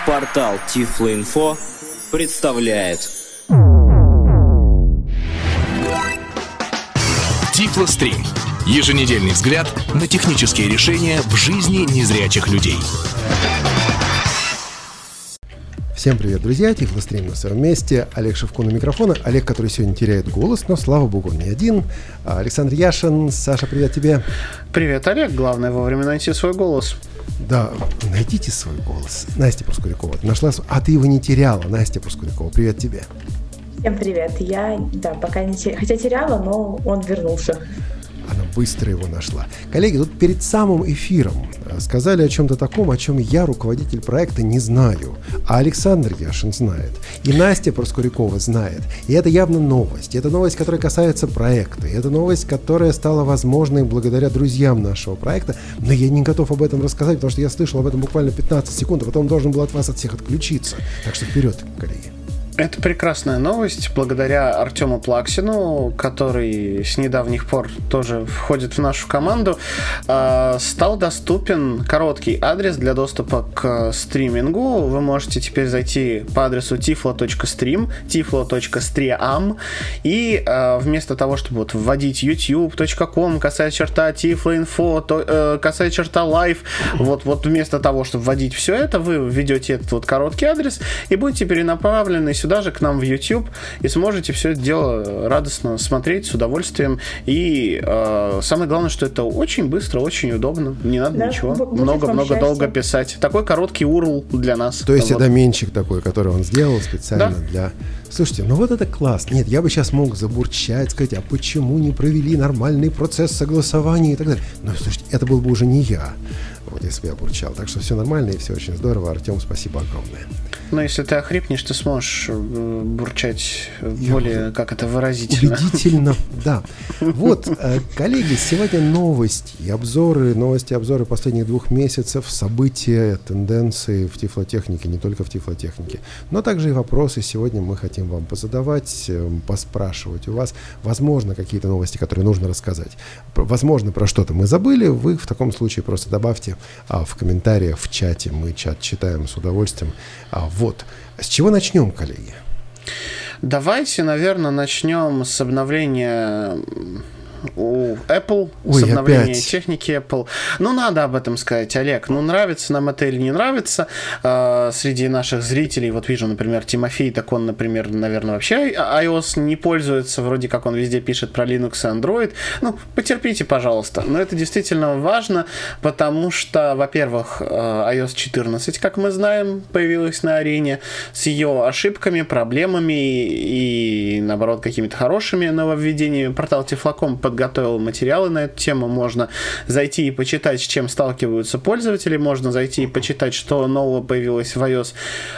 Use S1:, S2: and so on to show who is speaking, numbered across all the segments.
S1: Портал Tiflo.info представляет
S2: Tiflo-стрим. Еженедельный взгляд на технические решения в жизни незрячих людей.
S3: Всем привет, друзья! Tiflo-стрим на своем месте. Олег Шевкун у микрофона. Олег, который сегодня теряет голос, но, слава богу, он не один. Александр Яшин. Саша, привет тебе.
S4: Привет, Олег. Главное вовремя найти свой голос.
S3: Да, найдите свой голос. Настя Проскурякова. Нашла... А ты его не теряла, Настя Проскурякова. Привет тебе.
S5: Всем привет. Я, пока не теряла, хотя теряла, но он вернулся.
S3: Она быстро его нашла. Коллеги, тут перед самым эфиром сказали о чем-то таком, о чем я, руководитель проекта, не знаю. А Александр Яшин знает. И Настя Проскурякова знает. И это явно новость. Это новость, которая касается проекта. И это новость, которая стала возможной благодаря друзьям нашего проекта. Но я не готов об этом рассказать, потому что я слышал об этом буквально 15 секунд, а потом должен был от вас от всех отключиться. Так что вперед, коллеги.
S4: Это прекрасная новость. Благодаря Артему Плаксину, который с недавних пор тоже входит в нашу команду, стал доступен короткий адрес для доступа к стримингу. Вы можете теперь зайти по адресу tiflo.stream, tiflo.stream, и вместо того, чтобы вводить youtube.com, /Tiflo.info, /live, вот вместо того, чтобы вводить все это, вы введете этот короткий адрес и будете перенаправлены сюда же к нам в YouTube и сможете все это дело радостно смотреть с удовольствием. И самое главное, что это очень быстро, очень удобно. Не надо ничего много-много долго писать. Такой короткий URL для нас.
S3: То есть доменчик такой, который он сделал специально для... Слушайте, ну вот это классно. Нет, я бы сейчас мог забурчать, сказать, а почему не провели нормальный процесс согласования и так далее. Но, слушайте, это был бы уже не я, вот если бы я бурчал. Так что все нормально и все очень здорово. Артем, спасибо огромное.
S4: Но если ты охрипнешь, ты сможешь бурчать более, выразительно.
S3: Убедительно, да. Вот, коллеги, сегодня новости и обзоры последних 2 месяцев, события, тенденции в тифлотехнике, не только в тифлотехнике, но также и вопросы сегодня мы хотим вам позадавать, поспрашивать у вас. Возможно, какие-то новости, которые нужно рассказать. Возможно, про что-то мы забыли, вы в таком случае просто добавьте в комментариях, в чате, мы чат читаем с удовольствием. Вот. С чего начнем, коллеги?
S4: Давайте, наверное, начнем с обновления у Apple, с обновления техники Apple. Ну, надо об этом сказать, Олег. Ну, нравится нам это или не нравится. Среди наших зрителей, вот вижу, например, Тимофей, так он, например, наверное, вообще iOS не пользуется, вроде как он везде пишет про Linux и Android. Ну, потерпите, пожалуйста. Но это действительно важно, потому что, во-первых, iOS 14, как мы знаем, появилась на арене с ее ошибками, проблемами и, наоборот, какими-то хорошими нововведениями. Портал Tiflo.com подготовил материалы на эту тему. Можно зайти и почитать, с чем сталкиваются пользователи. Можно зайти и почитать, что нового появилось в iOS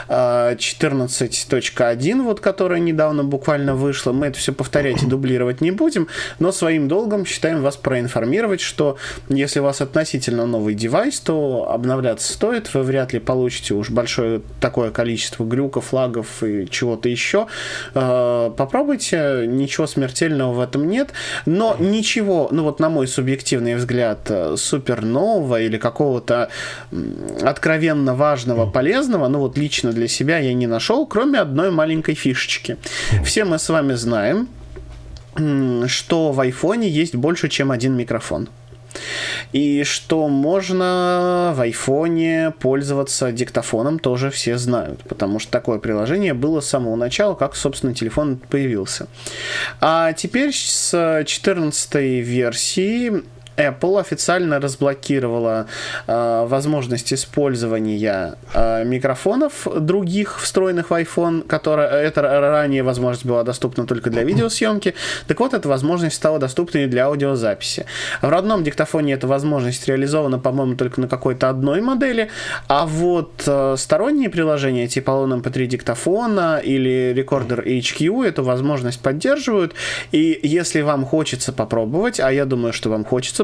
S4: 14.1, вот, которая недавно буквально вышла. Мы это все повторять и дублировать не будем, но своим долгом считаем вас проинформировать, что если у вас относительно новый девайс, то обновляться стоит. Вы вряд ли получите уж большое такое количество глюков, лагов и чего-то еще. Попробуйте, ничего смертельного в этом нет. Но ничего, ну вот на мой субъективный взгляд, супер нового или какого-то откровенно важного, полезного, ну вот лично для себя я не нашел, кроме одной маленькой фишечки. Все мы с вами знаем, что в айфоне есть больше, чем один микрофон. И что можно в айфоне пользоваться диктофоном, тоже все знают, потому что такое приложение было с самого начала, как, собственно, телефон появился. А теперь с 14-й версии Apple официально разблокировала возможность использования микрофонов других, встроенных в iPhone, это ранее возможность была доступна только для видеосъемки. Так вот, эта возможность стала доступна и для аудиозаписи. В родном диктофоне эта возможность реализована, по-моему, только на какой-то одной модели, а вот сторонние приложения типа MP3 диктофона или Recorder HQ эту возможность поддерживают, и если вам хочется попробовать, а я думаю, что вам хочется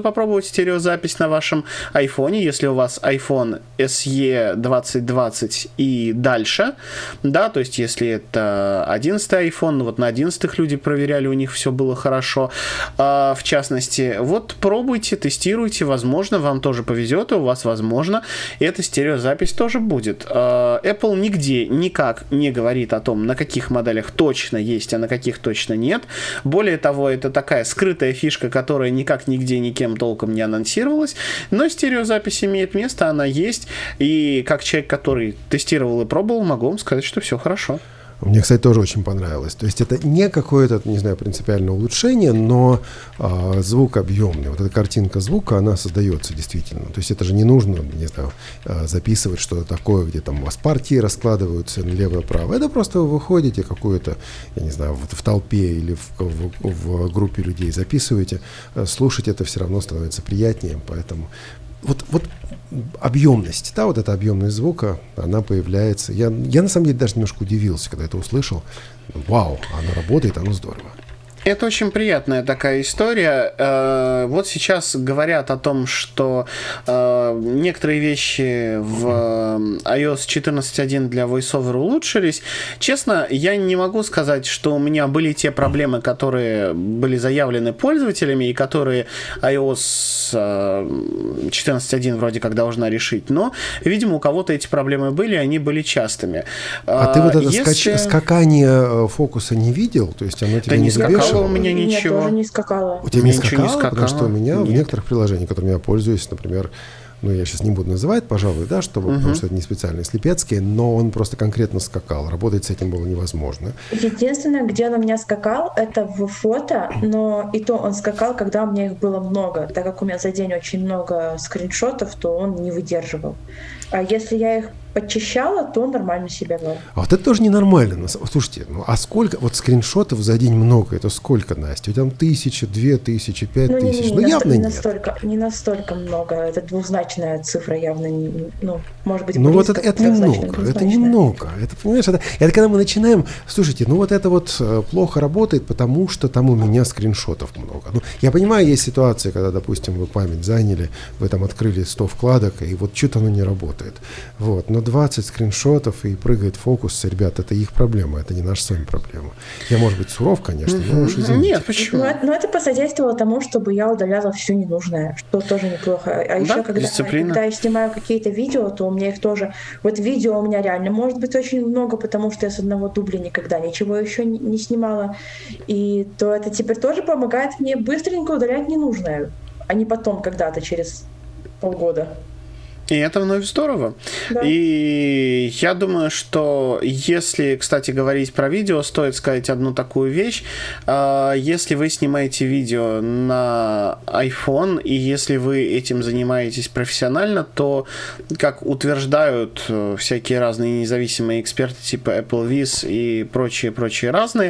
S4: попробовать стереозапись на вашем iPhone, если у вас iPhone SE 2020 и дальше, да, то есть если это 11-й iPhone, вот на 11-х люди проверяли, у них все было хорошо, в частности, вот пробуйте, тестируйте, возможно, вам тоже повезет, и у вас, возможно, эта стереозапись тоже будет. Apple нигде никак не говорит о том, на каких моделях точно есть, а на каких точно нет. Более того, это такая скрытая фишка, которая никак нигде никем толком не анонсировалась, но стереозапись имеет место, она есть, и как человек, который тестировал и пробовал, могу вам сказать, что все хорошо.
S3: Мне, кстати, тоже очень понравилось. То есть это не какое-то, не знаю, принципиальное улучшение, но звук объемный. Вот эта картинка звука, она создается действительно. То есть это же не нужно, не знаю, записывать что-то такое, где там у вас партии раскладываются налево-право. Это просто вы выходите какую-то, я не знаю, в толпе или в группе людей записываете. Слушать это все равно становится приятнее, поэтому... Вот объемность, да, вот эта объемность звука, она появляется. Я на самом деле даже немножко удивился, когда это услышал. Вау, оно работает, оно здорово.
S4: Это очень приятная такая история. Вот сейчас говорят о том, что некоторые вещи в iOS 14.1 для VoiceOver улучшились. Честно, я не могу сказать, что у меня были те проблемы, которые были заявлены пользователями и которые iOS 14.1 вроде как должна решить. Но, видимо, у кого-то эти проблемы были, и они были частыми.
S3: А ты вот это скакание фокуса не видел? То есть оно тебе не забешивало?
S4: У меня ничего.
S5: Я тоже не скакала.
S3: У тебя не скакало? Потому что у меня в некоторых приложениях, которыми я пользуюсь, например, ну, я сейчас не буду называть, пожалуй, да, потому что это не специальные слепецкие, но он просто конкретно скакал. Работать с этим было невозможно.
S5: Единственное, где он у меня скакал, это в фото, но и то он скакал, когда у меня их было много. Так как у меня за день очень много скриншотов, то он не выдерживал. А если я их подчищала, то он нормально себя вел.
S3: А вот это тоже ненормально. Слушайте, ну а сколько, вот скриншотов за день много, это сколько, Настя? Там 1000, 2000, 5000, ну явно нет.
S5: Не настолько много, это двузначная цифра явно, ну, может быть,
S3: ну вот это немного, это, понимаешь, это когда мы начинаем, слушайте, ну вот это вот плохо работает, потому что там у меня скриншотов много. Ну, я понимаю, есть ситуации, когда, допустим, вы память заняли, вы там открыли 100 вкладок, и вот что-то оно не работает. Вот, но 20 скриншотов и прыгает фокус, ребят, это их проблема, это не наша с вами проблема. Я, может быть, суров, конечно, но уж извините.
S4: Нет, почему?
S5: Но это посодействовало тому, чтобы я удаляла все ненужное, что тоже неплохо. А еще, когда я снимаю какие-то видео, то у меня их тоже... Вот видео у меня реально может быть очень много, потому что я с одного дубля никогда ничего еще не снимала. И то это теперь тоже помогает мне быстренько удалять ненужное, а не потом когда-то через полгода.
S4: И это вновь здорово. Да. И я думаю, что если, кстати, говорить про видео, стоит сказать одну такую вещь. Если вы снимаете видео на iPhone, и если вы этим занимаетесь профессионально, то, как утверждают всякие разные независимые эксперты типа AppleVis и прочие разные,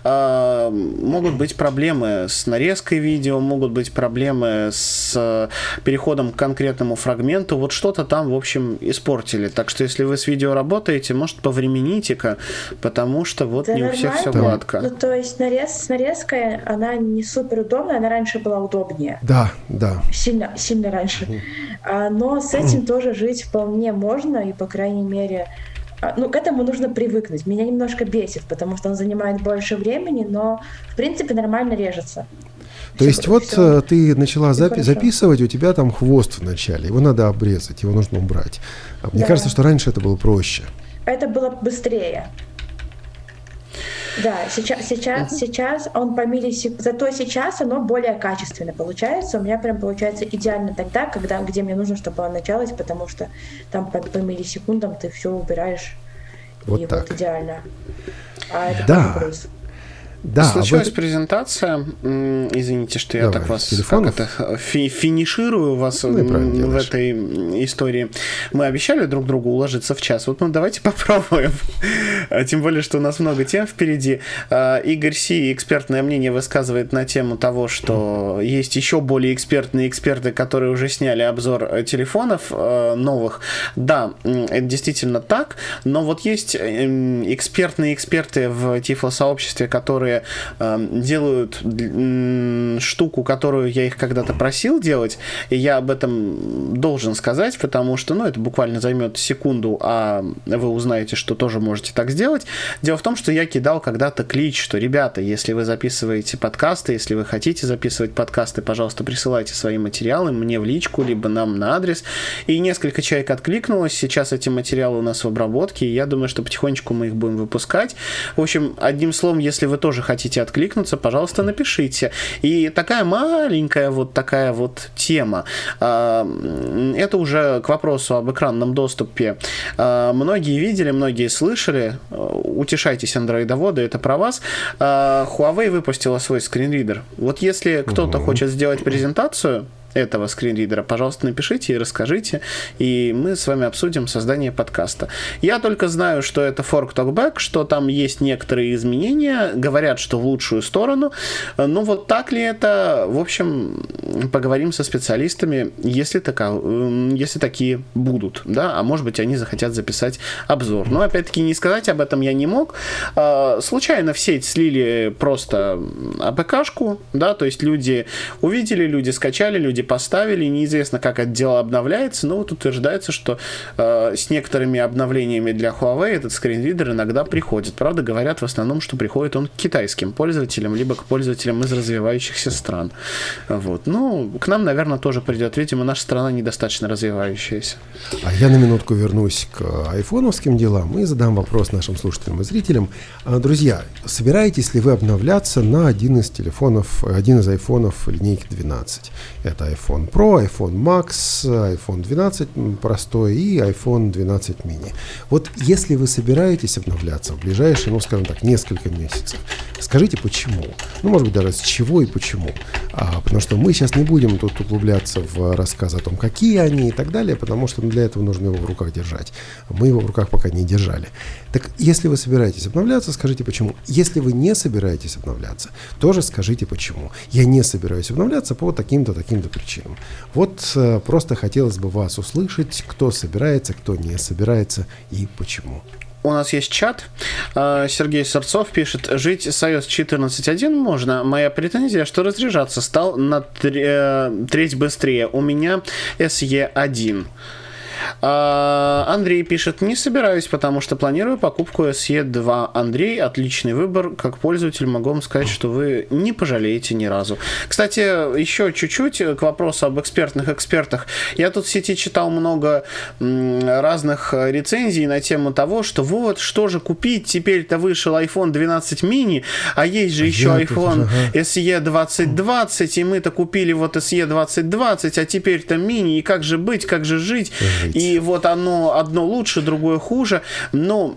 S4: могут быть проблемы с нарезкой видео, могут быть проблемы с переходом к конкретному фрагменту. Вот что-то там, в общем, испортили. Так что, если вы с видео работаете, может, повремените-ка, потому что вот да, не у всех все гладко.
S5: Ну, то есть с нарезкой она не супер удобная, она раньше была удобнее.
S3: Да.
S5: Сильно раньше. Но с этим тоже жить вполне можно, и, по крайней мере, ну, к этому нужно привыкнуть. Меня немножко бесит, потому что он занимает больше времени, но, в принципе, нормально режется.
S3: То есть вот ты начала записывать, у тебя там хвост в начале, его надо обрезать, его нужно убрать. Мне кажется, что раньше это было проще.
S5: Это было быстрее. Да, сейчас он по миллисекундам, зато сейчас оно более качественно получается. У меня прям получается идеально тогда, где мне нужно, чтобы оно началось, потому что там по миллисекундам ты все убираешь.
S3: Вот
S5: и
S3: так.
S5: Вот идеально. А это
S3: да.
S5: плюс.
S4: Да, случилась презентация. Извините, что я так вас финиширую вас в этой истории. Мы обещали друг другу уложиться в час. Вот давайте попробуем. Тем более, что у нас много тем впереди. Игорь Си экспертное мнение высказывает на тему того, что есть еще более экспертные эксперты, которые уже сняли обзор телефонов новых. Да, это действительно так. Но вот есть экспертные эксперты в Тифло-сообществе, которые которые делают штуку, которую я их когда-то просил делать, и я об этом должен сказать, потому что, это буквально займет секунду, а вы узнаете, что тоже можете так сделать. Дело в том, что я кидал когда-то клич, что, ребята, если вы записываете подкасты, если вы хотите записывать подкасты, пожалуйста, присылайте свои материалы мне в личку, либо нам на адрес. И несколько человек откликнулось. Сейчас эти материалы у нас в обработке, и я думаю, что потихонечку мы их будем выпускать. В общем, одним словом, если вы тоже хотите откликнуться, пожалуйста, напишите. И такая маленькая вот такая вот тема. Это уже к вопросу об экранном доступе. Многие видели, многие слышали. Утешайтесь, андроидоводы, это про вас. Huawei выпустила свой скринридер. Вот если кто-то хочет сделать презентацию этого скринридера, пожалуйста, напишите и расскажите, и мы с вами обсудим создание подкаста. Я только знаю, что это Fork Talkback, что там есть некоторые изменения, говорят, что в лучшую сторону. Вот так ли это? В общем, поговорим со специалистами, если такие будут, да, а может быть, они захотят записать обзор. Но, опять-таки, не сказать об этом я не мог. Случайно в сеть слили просто АПК-шку, да, то есть люди увидели, люди скачали, люди поставили, неизвестно, как это дело обновляется, но вот утверждается, что с некоторыми обновлениями для Huawei этот скринридер иногда приходит. Правда, говорят в основном, что приходит он к китайским пользователям, либо к пользователям из развивающихся стран. Вот. К нам, наверное, тоже придет. Видимо, наша страна недостаточно развивающаяся.
S3: А я на минутку вернусь к айфоновским делам и задам вопрос нашим слушателям и зрителям. Друзья, собираетесь ли вы обновляться на один из айфонов линейки 12? Это iPhone Pro, iPhone Max, iPhone 12 простой и iPhone 12 mini. Вот если вы собираетесь обновляться в ближайшие, скажем так, несколько месяцев, скажите почему. Может быть, даже с чего и почему. Потому что мы сейчас не будем тут углубляться в рассказ о том, какие они и так далее, потому что для этого нужно его в руках держать. Мы его в руках пока не держали. Так если вы собираетесь обновляться, скажите почему. Если вы не собираетесь обновляться, тоже скажите почему. Я не собираюсь обновляться по таким-то причинам. Вот просто хотелось бы вас услышать, кто собирается, кто не собирается и почему.
S4: У нас есть чат. Сергей Сырцов пишет: жить с iOS 14.1 можно. Моя претензия, что разряжаться стал на треть быстрее. У меня SE1. Андрей пишет: не собираюсь, потому что планирую покупку SE2. Андрей, отличный выбор. Как пользователь могу вам сказать, что вы не пожалеете ни разу. Кстати, еще чуть-чуть к вопросу об экспертах. Я тут в сети читал много разных рецензий на тему того, что вот, что же купить, теперь-то вышел iPhone 12 mini, а есть же еще iPhone SE 2020, и мы-то купили вот SE 2020, а теперь-то мини, и как же быть, как же жить? И вот оно одно лучше, другое хуже. Но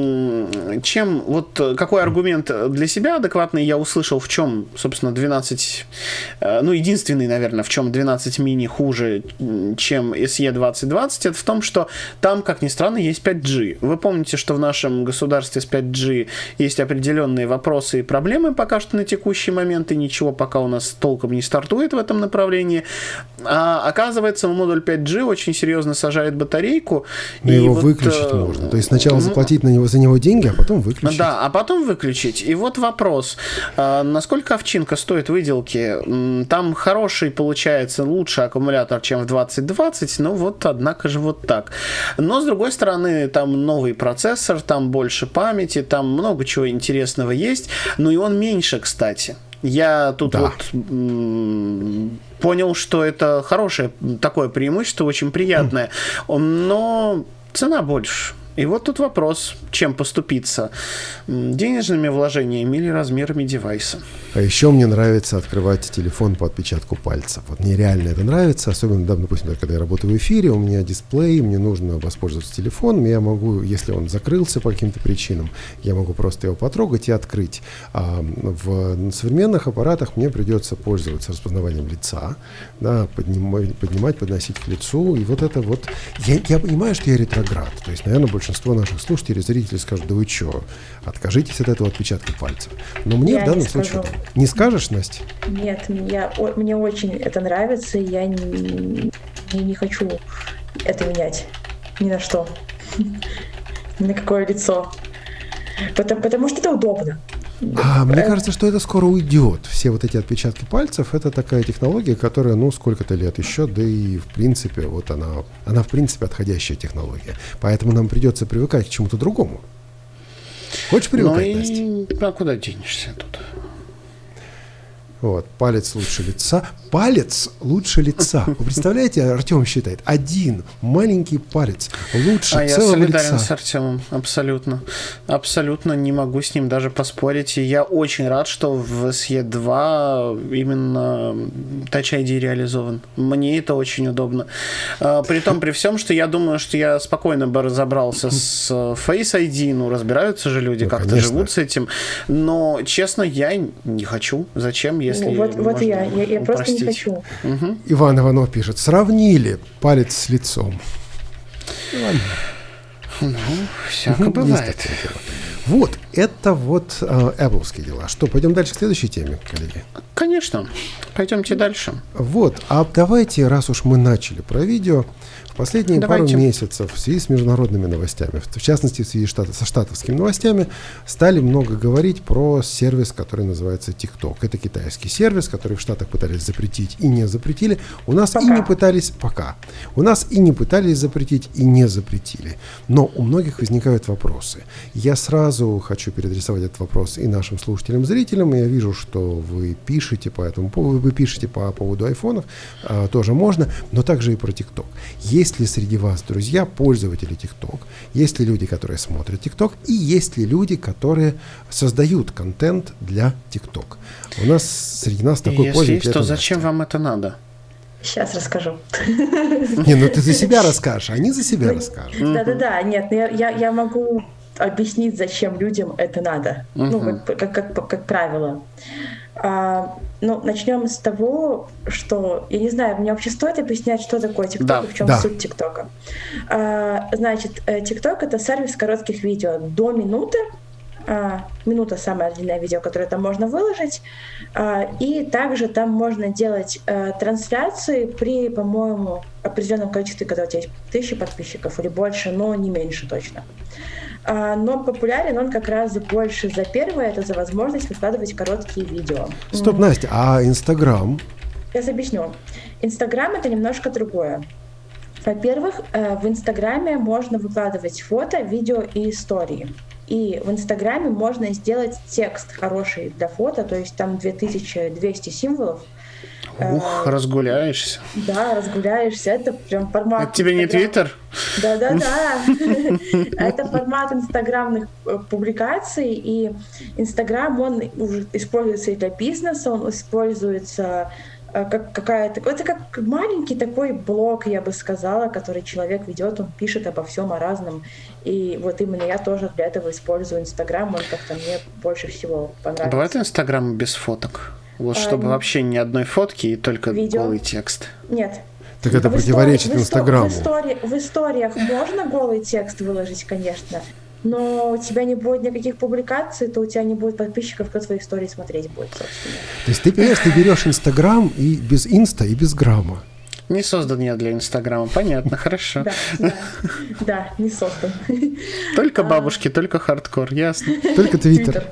S4: какой аргумент для себя адекватный я услышал, в чем, собственно, 12, единственный, наверное, в чем 12 мини хуже, чем SE 2020, это в том, что там, как ни странно, есть 5G. Вы помните, что в нашем государстве с 5G есть определенные вопросы и проблемы пока что на текущий момент, и ничего пока у нас толком не стартует в этом направлении. А оказывается, модуль 5G очень серьезно сажает батарейку.
S3: Но его выключить можно. То есть сначала заплатить за него деньги, а потом выключить.
S4: Да, а потом выключить. И вот вопрос. Насколько овчинка стоит выделки? Там хороший, получается, лучше аккумулятор, чем в 2020, однако же вот так. Но, с другой стороны, там новый процессор, там больше памяти, там много чего интересного есть. И он меньше, кстати. Я тут понял, что это хорошее такое преимущество, очень приятное, но цена больше. И вот тут вопрос, чем поступиться? Денежными вложениями или размерами девайса?
S3: А еще мне нравится открывать телефон по отпечатку пальца. Вот мне реально это нравится, особенно, допустим, когда я работаю в эфире, у меня дисплей, мне нужно воспользоваться телефоном, я могу, если он закрылся по каким-то причинам, я могу просто его потрогать и открыть. А в современных аппаратах мне придется пользоваться распознаванием лица, да, поднимать, подносить к лицу, и вот это вот... Я понимаю, что я ретроград, то есть, наверное, большинство наших слушателей, зрителей скажут: да вы что, откажитесь от этого отпечатка пальцев. Но мне в данном случае... Не скажешь, Настя?
S5: Нет, мне очень это нравится, и я не хочу это менять ни на что, ни на какое лицо. Потому что это удобно.
S3: Мне кажется, что это скоро уйдет. Все вот эти отпечатки пальцев, это такая технология, которая, сколько-то лет еще, да и в принципе, вот она в принципе отходящая технология. Поэтому нам придется привыкать к чему-то другому. Хочешь привыкать, Настя?
S4: А куда денешься тут?
S3: Вот, палец лучше лица. Палец лучше лица. Вы представляете, Артем считает, один маленький палец лучше целого лица.
S4: Я солидарен с Артемом, абсолютно. Абсолютно не могу с ним даже поспорить. И я очень рад, что в SE 2 именно Touch ID реализован. Мне это очень удобно. Притом, при всем, что я думаю, что я спокойно бы разобрался с Face ID. Разбираются же люди, как-то конечно. Живут с этим. Но, честно, я не хочу. Зачем, если
S5: вот я просто не хочу.
S3: Угу. Иван Иванов пишет, сравнили палец с лицом.
S4: Всяко бывает.
S3: Вот, это вот Apple-ские дела. Что, пойдем дальше к следующей теме, коллеги?
S4: Конечно, пойдемте дальше.
S3: Вот, давайте, раз уж мы начали про видео, в последние пару месяцев в связи с международными новостями, в частности в связи со штатовскими новостями, стали много говорить про сервис, который называется TikTok. Это китайский сервис, который в Штатах пытались запретить и не запретили. У нас и не пытались У нас и не пытались запретить, и не запретили. Но у многих возникают вопросы. Я сразу хочу переадресовать этот вопрос и нашим слушателям, зрителям. Я вижу, что вы пишете по этому поводу, вы пишете по поводу айфонов, тоже можно, но также и про TikTok. Есть ли среди вас, друзья, пользователи TikTok? Есть ли люди, которые смотрят TikTok? И есть ли люди, которые создают контент для TikTok? У нас среди нас такой пользователь.
S4: Если есть, то зачем вам это надо?
S5: Сейчас расскажу.
S3: Не, ты за себя расскажешь, они за себя расскажут.
S5: Да. Нет, я могу объяснить, зачем людям это надо. Как правило. Начнем с того, что, я не знаю, мне вообще стоит объяснять, что такое TikTok и в чем суть ТикТока. Значит, TikTok — это сервис коротких видео до минуты. Минута — самое длинное видео, которое там можно выложить. И также там можно делать трансляции при, по-моему, определенном количестве, когда у тебя есть 1000 подписчиков или больше, но не меньше точно. Но популярен он как раз больше за первое, это за возможность выкладывать короткие видео.
S3: Стоп, Настя, а Инстаграм?
S5: Сейчас объясню. Инстаграм — это немножко другое. Во-первых, в Инстаграме можно выкладывать фото, видео и истории. И в Инстаграме можно сделать текст хороший для фото, то есть там 2200 символов.
S4: Разгуляешься.
S5: Да, разгуляешься. Это прям формат...
S4: Это тебе не Твиттер?
S5: Да. Это формат инстаграмных публикаций, и Инстаграм, он уже используется и для бизнеса, он используется как какая-то... Это как маленький такой блог, я бы сказала, который человек ведет, он пишет обо всем, о разном. И вот именно я тоже для этого использую Инстаграм, он как-то мне больше всего понравился.
S4: Бывает Инстаграм без фоток? Вот чтобы вообще ни одной фотки и только голый текст.
S5: Нет.
S3: Так это противоречит Инстаграму.
S5: В историях можно голый текст выложить, конечно, но у тебя не будет никаких публикаций, то у тебя не будет подписчиков, кто твои истории смотреть будет, собственно.
S3: То есть ты, понимаешь, ты берешь Инстаграм и без инста, и без грамма.
S4: Не создан я для Инстаграма, понятно, хорошо.
S5: Да, не создан.
S4: Только бабушки, только хардкор, ясно.
S3: Только Твиттер.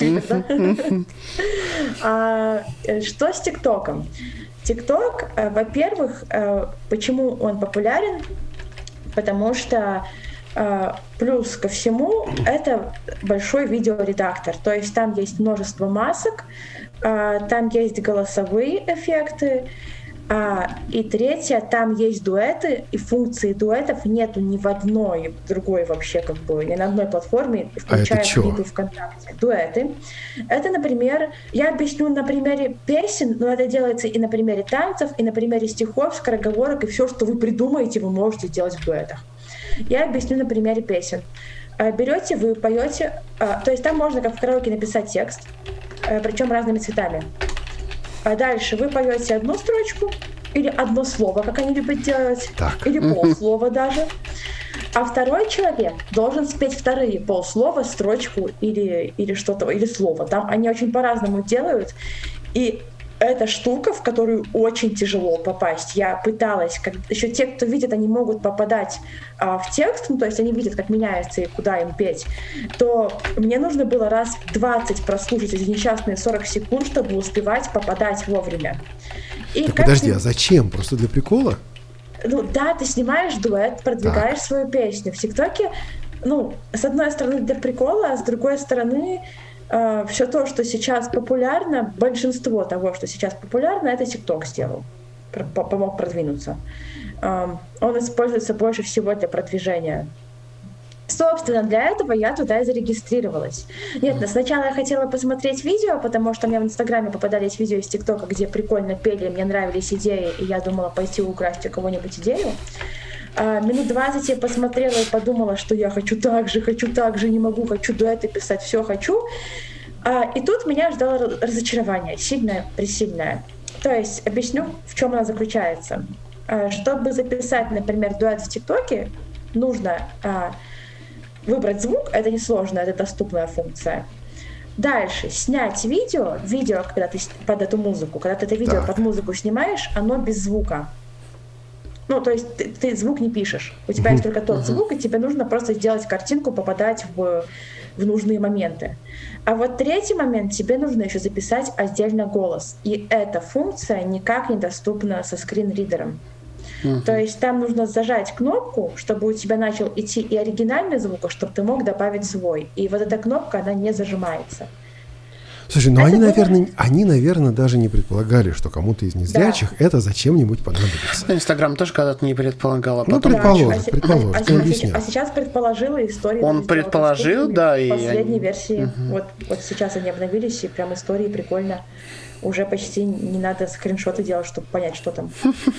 S5: Что с ТикТоком? ТикТок, во-первых, почему он популярен? Потому что плюс ко всему это большой видеоредактор. То есть там есть множество масок, там есть голосовые эффекты, и третье, там есть дуэты, и функции дуэтов нету ни в одной другой вообще, как бы, ни на одной платформе, включая клипы ВКонтакте. Дуэты. Это, например, я объясню на примере песен, но это делается и на примере танцев, и на примере стихов, скороговорок, и все, что вы придумаете, вы можете делать в дуэтах. Я объясню на примере песен. Берете, вы поете, то есть там можно, как в караоке, написать текст, причем разными цветами. А дальше вы поете одну строчку или одно слово, как они любят делать, или полслова даже. А второй человек должен спеть вторые полслова, строчку или что-то, или слово. Там они очень по-разному делают. И это штука, в которую очень тяжело попасть. Я пыталась, еще те, кто видит, они могут попадать в текст, ну, то есть они видят, как меняется и куда им петь, то мне нужно было раз 20 прослушать эти несчастные 40 секунд, чтобы успевать попадать вовремя. И
S3: так подожди, а зачем? Просто для прикола?
S5: Ну да, ты снимаешь дуэт, продвигаешь свою песню. В ТикТоке, ну, с одной стороны для прикола, а с другой стороны все то, что сейчас популярно, большинство того, что сейчас популярно, это ТикТок сделал, помог продвинуться. Он используется больше всего для продвижения. Собственно, для этого я туда и зарегистрировалась. Нет, сначала я хотела посмотреть видео, потому что мне в Инстаграме попадались видео из ТикТока, где прикольно пели, мне нравились идеи, и я думала пойти украсть у кого-нибудь идею. Минут 20 я посмотрела и подумала, что я хочу так же, не могу, хочу дуэты писать, все хочу. И тут меня ждало разочарование, сильное-пресильное. То есть объясню, в чем оно заключается. Чтобы записать, например, дуэт в ТикТоке, нужно выбрать звук, это несложно, это доступная функция. Дальше снять видео, когда ты под эту музыку, когда ты это видео под музыку снимаешь, оно без звука. Ну, то есть ты звук не пишешь. У тебя есть только тот звук, и тебе нужно просто сделать картинку, попадать в нужные моменты. А вот третий момент, тебе нужно еще записать отдельно голос. И эта функция никак не доступна со скринридером. То есть там нужно зажать кнопку, чтобы у тебя начал идти и оригинальный звук, чтобы ты мог добавить свой. И вот эта кнопка, она не зажимается.
S3: Слушай, ну они, наверное, даже не предполагали, что кому-то из незрячих это зачем-нибудь понадобится.
S4: Инстаграм тоже когда-то не предполагал, а потом...
S3: предположим.
S5: А сейчас предположила историю.
S4: Он предположил, да.
S5: В последней версии. Вот сейчас они обновились, и прям истории прикольно. Уже почти не надо скриншоты делать, чтобы понять, что там.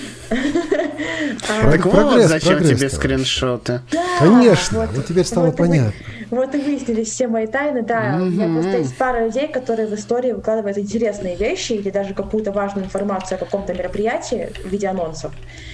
S4: Так вот, зачем тебе скриншоты?
S3: Конечно, вот теперь стало понятно.
S5: Вот и выяснились все мои тайны, да. У меня просто есть пара людей, которые в истории выкладывают интересные вещи или даже какую-то важную информацию о каком-то мероприятии в виде анонсов.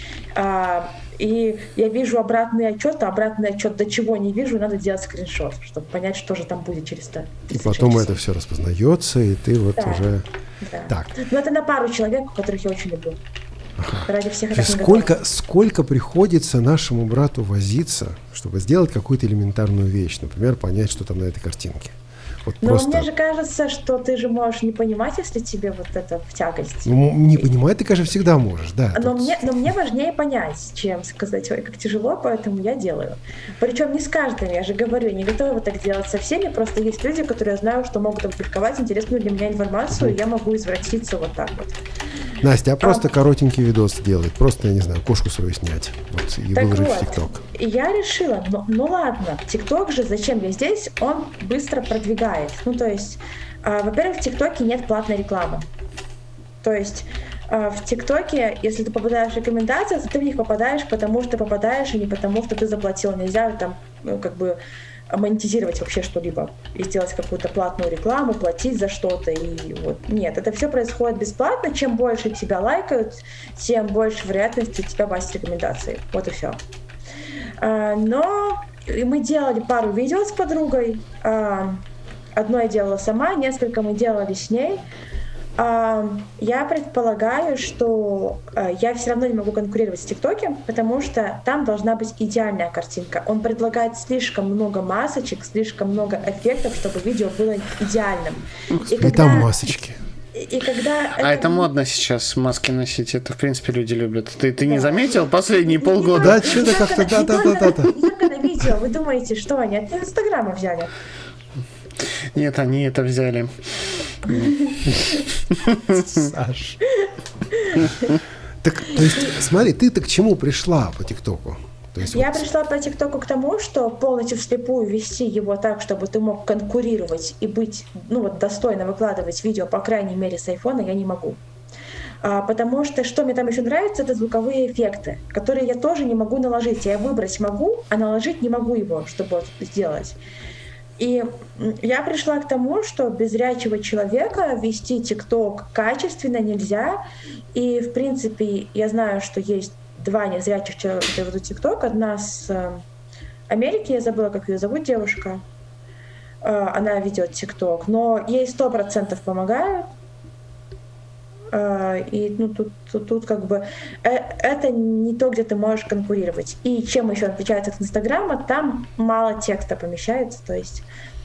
S5: И я вижу обратный отчет, до чего не вижу, надо делать скриншот, чтобы понять, что же там будет через 100
S3: И потом это все распознается, и ты вот уже...
S5: Да. Так. Но это на пару человек, которых я очень люблю. Ради всех
S3: сколько приходится нашему брату возиться, чтобы сделать какую-то элементарную вещь, например, понять, что там на этой картинке. Вот
S5: но просто... мне же кажется, что ты же можешь не понимать, если тебе вот это в тягость.
S3: Ну, не понимать ты, конечно, всегда можешь, да.
S5: Но мне важнее понять, чем сказать, ой, как тяжело, поэтому я делаю. Причем не с каждым, я же говорю, я не готова так делать со всеми, просто есть люди, которые я знаю, что могут опубликовать интересную для меня информацию, и я могу извратиться вот так вот.
S3: Настя, просто коротенький видос делает, просто, я не знаю, кошку свою снять вот, и выложить в ТикТок.
S5: Я решила, ну ладно, ТикТок же, зачем я здесь, он быстро продвигает. Ну, то есть, во-первых, в ТикТоке нет платной рекламы. То есть, в ТикТоке, если ты попадаешь в рекомендации, то ты в них попадаешь, потому что попадаешь, и не потому, что ты заплатил. Нельзя там, монетизировать вообще что-либо и сделать какую-то платную рекламу, платить за что-то. И вот. Нет, это все происходит бесплатно. Чем больше тебя лайкают, тем больше вероятности у тебя попасть в рекомендации. Вот и все. Но мы делали пару видео с подругой. Одно я делала сама, несколько мы делали с ней. Я предполагаю, что я все равно не могу конкурировать с ТикТоком, потому что там должна быть идеальная картинка. Он предлагает слишком много масочек, слишком много эффектов, чтобы видео было идеальным.
S3: И там масочки.
S4: Это модно сейчас маски носить, это в принципе люди любят. Ты не заметил последние полгода?
S3: Да, что-то как-то, да.
S5: Только на видео, вы думаете, что они от Инстаграма взяли?
S4: Нет, они это взяли.
S3: Саш. Так, то есть, смотри, ты-то к чему пришла по ТикТоку?
S5: Я пришла по ТикТоку к тому, что полностью вслепую вести его так, чтобы ты мог конкурировать и быть, достойно выкладывать видео, по крайней мере, с айфона, я не могу. Потому что, что мне там еще нравится, это звуковые эффекты, которые я тоже не могу наложить. Я выбрать могу, а наложить не могу его, чтобы сделать. И я пришла к тому, что без зрячего человека вести ТикТок качественно нельзя. И, в принципе, я знаю, что есть 2 незрячих человека, которые ведут ТикТок. Одна с Америки, я забыла, как ее зовут, девушка. Она ведет ТикТок, но ей 100% помогают. И тут как бы это не то, где ты можешь конкурировать. И чем еще отличается от Инстаграма, там мало текста помещается, то есть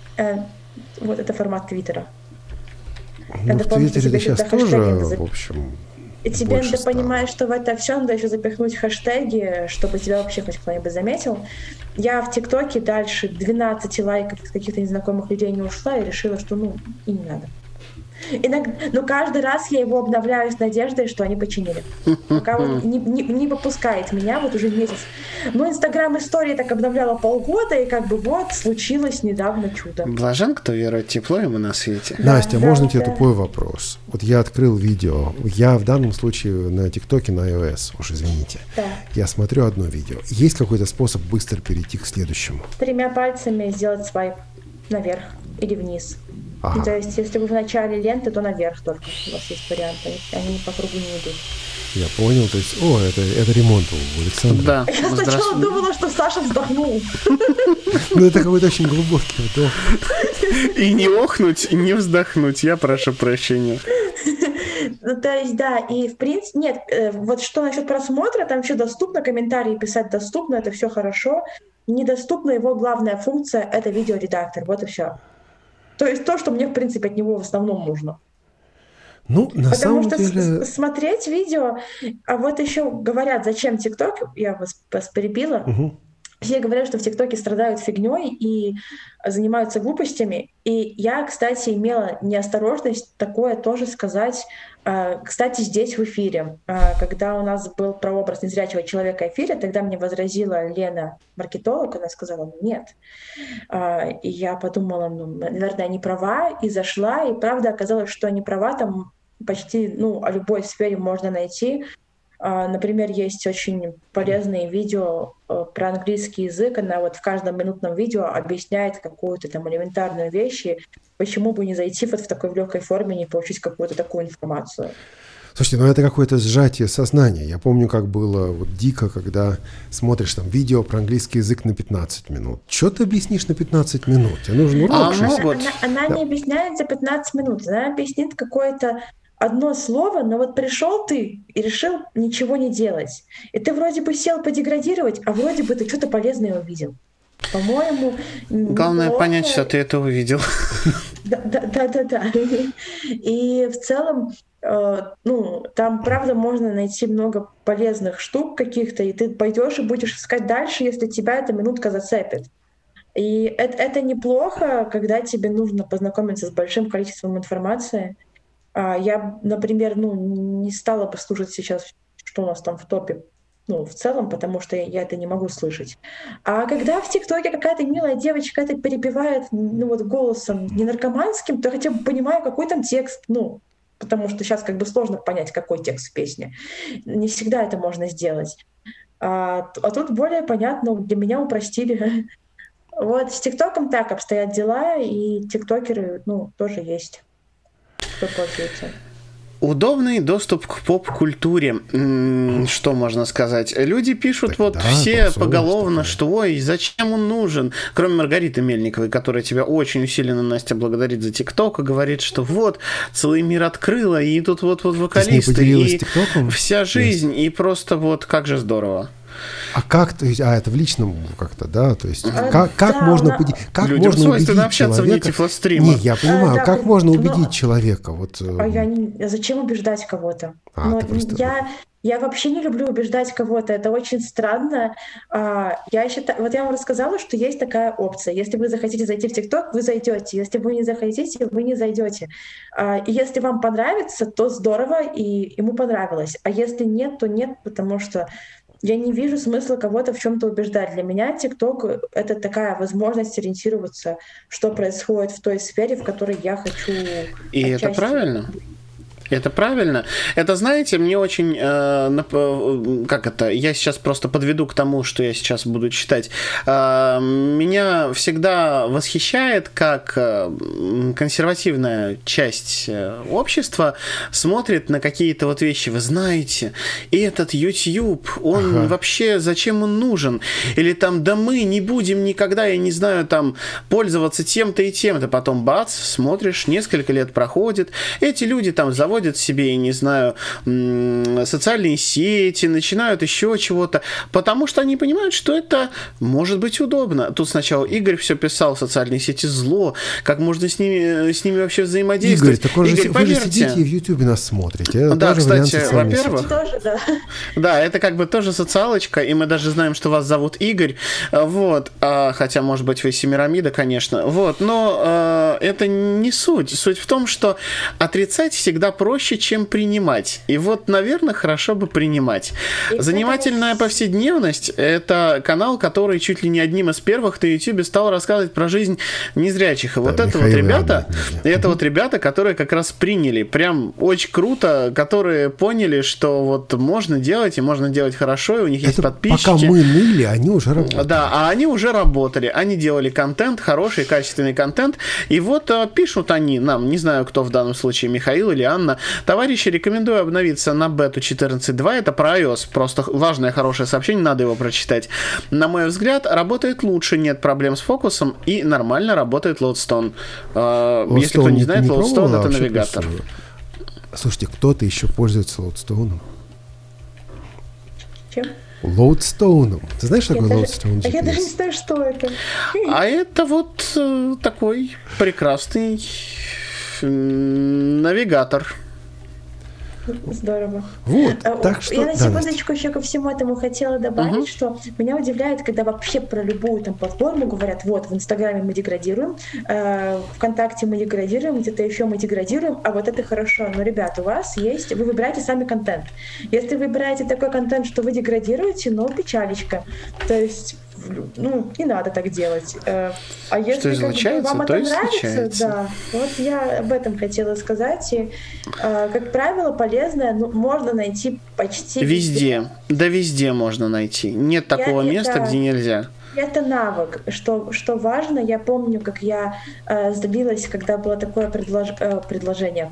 S5: вот это формат Твиттера.
S3: Ну, в Твиттере сейчас тоже, в общем,
S5: и тебе надо понимать, что в это все надо еще запихнуть хэштеги, чтобы тебя вообще хоть кто-нибудь заметил. Я в ТикТоке дальше 12 лайков от каких-то незнакомых людей не ушла и решила, что и не надо. Но каждый раз я его обновляю с надеждой, что они починили. Пока он не выпускает меня вот уже месяц. Но Инстаграм истории так обновляла полгода, и как бы вот случилось недавно чудо.
S4: Блажен, кто верует тепло ему на свете.
S3: Настя, можно тебе тупой вопрос? Вот я открыл видео. Я в данном случае на ТикТоке, на iOS, уж извините.
S5: Да.
S3: Я смотрю одно видео. Есть какой-то способ быстро перейти к следующему?
S5: 3 пальцами сделать свайп наверх или вниз.
S3: Ага.
S5: То есть, если вы в начале ленты, то наверх только у вас есть варианты. Они по кругу не идут.
S3: Я понял, то есть, это ремонт у Александра.
S4: Да.
S5: Я сначала думала, что Саша вздохнул.
S3: Ну, это какой-то очень глубокий вдох.
S4: И не охнуть, и не вздохнуть, я прошу прощения.
S5: Ну, то есть, да, и в принципе, нет, вот что насчет просмотра, там все доступно, комментарии писать доступно, это все хорошо. Недоступна его главная функция — это видеоредактор, вот и все. То есть то, что мне, в принципе, от него в основном нужно.
S3: Ну, на самом деле...
S5: Потому что смотреть видео... А вот еще говорят, зачем ТикТок? Я вас перебила.
S3: Угу.
S5: Все говорят, что в ТикТоке страдают фигней и занимаются глупостями. И я, кстати, имела неосторожность такое тоже сказать. Кстати, здесь в эфире. Когда у нас был прообраз незрячего человека в эфире, тогда мне возразила Лена, маркетолог, она сказала: нет. И я подумала, наверное, не права, и зашла. И правда оказалось, что не права, там почти о любой сфере можно найти. Например, есть очень полезные видео про английский язык. Она вот в каждом минутном видео объясняет какую-то там элементарную вещь. И почему бы не зайти вот в такой легкой форме, не получить какую-то такую информацию?
S3: Слушайте, это какое-то сжатие сознания. Я помню, как было дико, когда смотришь там видео про английский язык на 15 минут. Что ты объяснишь на 15 минут? Тебе нужен урок.
S5: Она не объясняет за 15 минут. Она объяснит какое-то одно слово, но вот пришел ты и решил ничего не делать. И ты вроде бы сел подеградировать, а вроде бы ты что-то полезное увидел. По-моему...
S4: Главное понять, что ты это увидел.
S5: Да. И в целом, там, правда, можно найти много полезных штук каких-то, и ты пойдешь и будешь искать дальше, если тебя эта минутка зацепит. И это неплохо, когда тебе нужно познакомиться с большим количеством информации. Я, например, не стала бы слушать сейчас, что у нас там в топе, в целом, потому что я это не могу слышать. А когда в ТикТоке какая-то милая девочка это перепевает, голосом не наркоманским, то я хотя бы понимаю, какой там текст, потому что сейчас как бы сложно понять, какой текст в песне. Не всегда это можно сделать. А тут более понятно, для меня упростили. Вот с ТикТоком так обстоят дела, и тиктокеры, тоже есть. Кто пользуется.
S4: Удобный доступ к поп-культуре. Что можно сказать? Люди пишут все поголовно, что ой, зачем он нужен? Кроме Маргариты Мельниковой, которая тебя очень усиленно, Настя, благодарит за ТикТок и говорит, что вот, целый мир открыла, и тут вот вокалисты, и вся жизнь, и просто как же здорово.
S3: А как, то есть, это в личном как-то, да, то есть, как можно убедить
S4: общаться вне тифлострима.
S3: Не, я понимаю, как можно убедить человека,
S5: Зачем убеждать кого-то? Я вообще не люблю убеждать кого-то, это очень странно. Я считаю, я вам рассказала, что есть такая опция. Если вы захотите зайти в ТикТок, вы зайдете. Если вы не захотите, вы не зайдете. И если вам понравится, то здорово, и ему понравилось. А если нет, то нет, потому что я не вижу смысла кого-то в чем-то убеждать. Для меня TikTok — это такая возможность ориентироваться, что происходит в той сфере, в которой я хочу.
S4: И это правильно. Это правильно. Это, знаете, мне очень... Я сейчас просто подведу к тому, что я сейчас буду читать. Меня всегда восхищает, как консервативная часть общества смотрит на какие-то вещи. Вы знаете, и этот YouTube, он вообще, зачем он нужен? Или там, да мы не будем никогда, я не знаю, там, пользоваться тем-то и тем-то. Потом бац, смотришь, несколько лет проходит, эти люди там заводят заводят себе, я не знаю, социальные сети, начинают еще чего-то, потому что они понимают, что это может быть удобно. Тут сначала Игорь все писал, социальные сети зло, как можно с ними вообще взаимодействовать.
S3: Игорь, так Игорь, вы же сидите и в Ютубе нас смотрите. Это
S4: да, кстати, во-первых, да, это как бы тоже социалочка, и мы даже знаем, что вас зовут Игорь, вот, хотя, может быть, вы Семирамида, конечно, вот, но это не суть. Суть в том, что отрицать всегда проще, чем принимать. И вот, наверное, хорошо бы принимать. Занимательная повседневность – это канал, который чуть ли не одним из первых на YouTube стал рассказывать про жизнь незрячих. И вот это вот ребята, которые как раз приняли, прям очень круто, которые поняли, что вот можно делать, и можно делать хорошо, и у них есть подписчики.
S3: Пока мы ныли, они уже работали.
S4: Да, а они уже работали. Они делали контент, хороший, качественный контент. И вот пишут они нам, не знаю, кто в данном случае, Михаил или Анна: товарищи, рекомендую обновиться на бету 14.2. Это про iOS. Просто важное, хорошее сообщение, надо его прочитать. На мой взгляд, работает лучше, нет проблем с фокусом, и нормально работает Loadstone. Если кто не знает, Loadstone — это навигатор.
S3: Слушайте, кто-то еще пользуется Loadstone?
S5: Чем?
S3: Loadstone. Ты знаешь, что такое Loadstone GPS?
S5: Я даже не знаю, что это.
S4: А это вот такой прекрасный навигатор.
S5: Здорово.
S3: Вот, так что...
S5: Я на секундочку еще ко всему этому хотела добавить, что меня удивляет, когда вообще про любую там платформу говорят: вот, в Инстаграме мы деградируем, ВКонтакте мы деградируем, где-то еще мы деградируем, а вот это хорошо. Но, ребят, у вас есть... Вы выбираете сами контент. Если вы выбираете такой контент, что вы деградируете, ну, печалечка. То есть... Ну, не надо так делать. А если вам это нравится, да, вот я об этом хотела сказать. И, как правило, полезное можно найти почти
S4: везде. Да, везде можно найти. Нет такого места, где нельзя.
S5: Это навык, что важно. Я помню, как я сдавилась, когда было такое приложение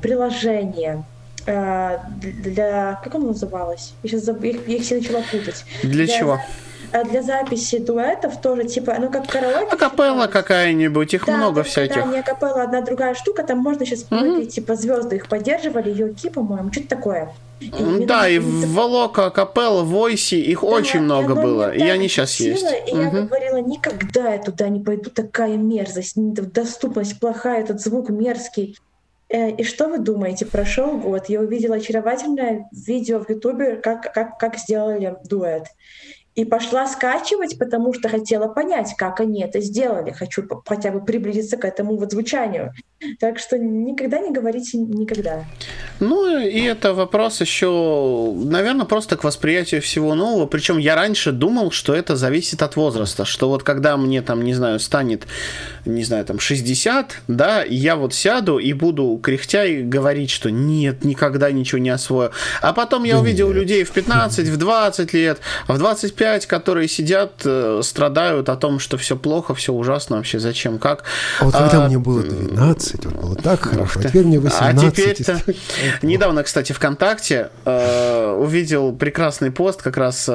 S5: для... Как оно называлось? Я сейчас их все начала путать.
S4: Для чего?
S5: Для записи дуэтов тоже, типа, ну, как караоке.
S4: Акапелла какая-нибудь, их много всяких.
S5: Да, не акапелла, одна другая штука, там можно сейчас многие, типа, звезды их поддерживали, Юки, по-моему, что-то такое.
S4: Да, и Волока, Акапелла, Войси, их очень много было, и они сейчас есть.
S5: И я говорила: никогда я туда не пойду, такая мерзость, доступность плохая, этот звук мерзкий. И что вы думаете? Прошел год, я увидела очаровательное видео в Ютубе, как сделали дуэт. И пошла скачивать, потому что хотела понять, как они это сделали. Хочу хотя бы приблизиться к этому вот звучанию. Так что никогда не говорите никогда.
S4: Ну, и это вопрос еще, наверное, просто к восприятию всего нового. Причем я раньше думал, что это зависит от возраста. Что вот когда мне там, не знаю, станет, не знаю, там 60, да, я вот сяду и буду кряхтя и говорить, что нет, никогда ничего не освою. А потом я увидел людей в 15, в 20 лет, в 25, которые сидят, страдают о том, что все плохо, все ужасно, вообще зачем, как.
S3: А вот когда мне было 12, вот было так хорошо, а теперь мне 18.
S4: А теперь-то... Недавно, кстати, ВКонтакте увидел прекрасный пост, как раз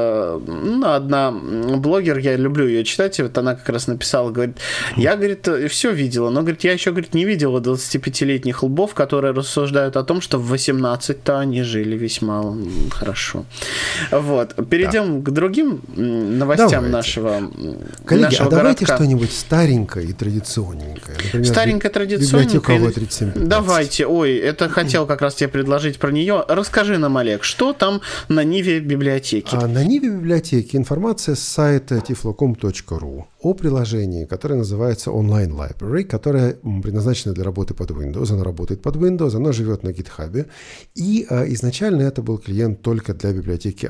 S4: одна блогер, я люблю ее читать, и вот она как раз написала, говорит: я, говорит, все видела, но, говорит, я еще, говорит, не видела 25-летних лбов, которые рассуждают о том, что в 18-то они жили весьма хорошо. Вот. Перейдем к другим новостям нашего
S3: коллеги,
S4: нашего
S3: давайте
S4: городка.
S3: Что-нибудь старенькое и традиционненькое. Например,
S4: старенькое традиционненькое.
S3: AV3715.
S4: Давайте. Ой, это хотел как раз тебе предложить про нее. Расскажи нам, Олег, что там на Ниве библиотеки?
S3: На Ниве библиотеки информация с сайта tiflocom.ru о приложении, которое называется Online Library, которое предназначено для работы под Windows. Оно работает под Windows, оно живет на GitHub. И изначально это был клиент только для библиотеки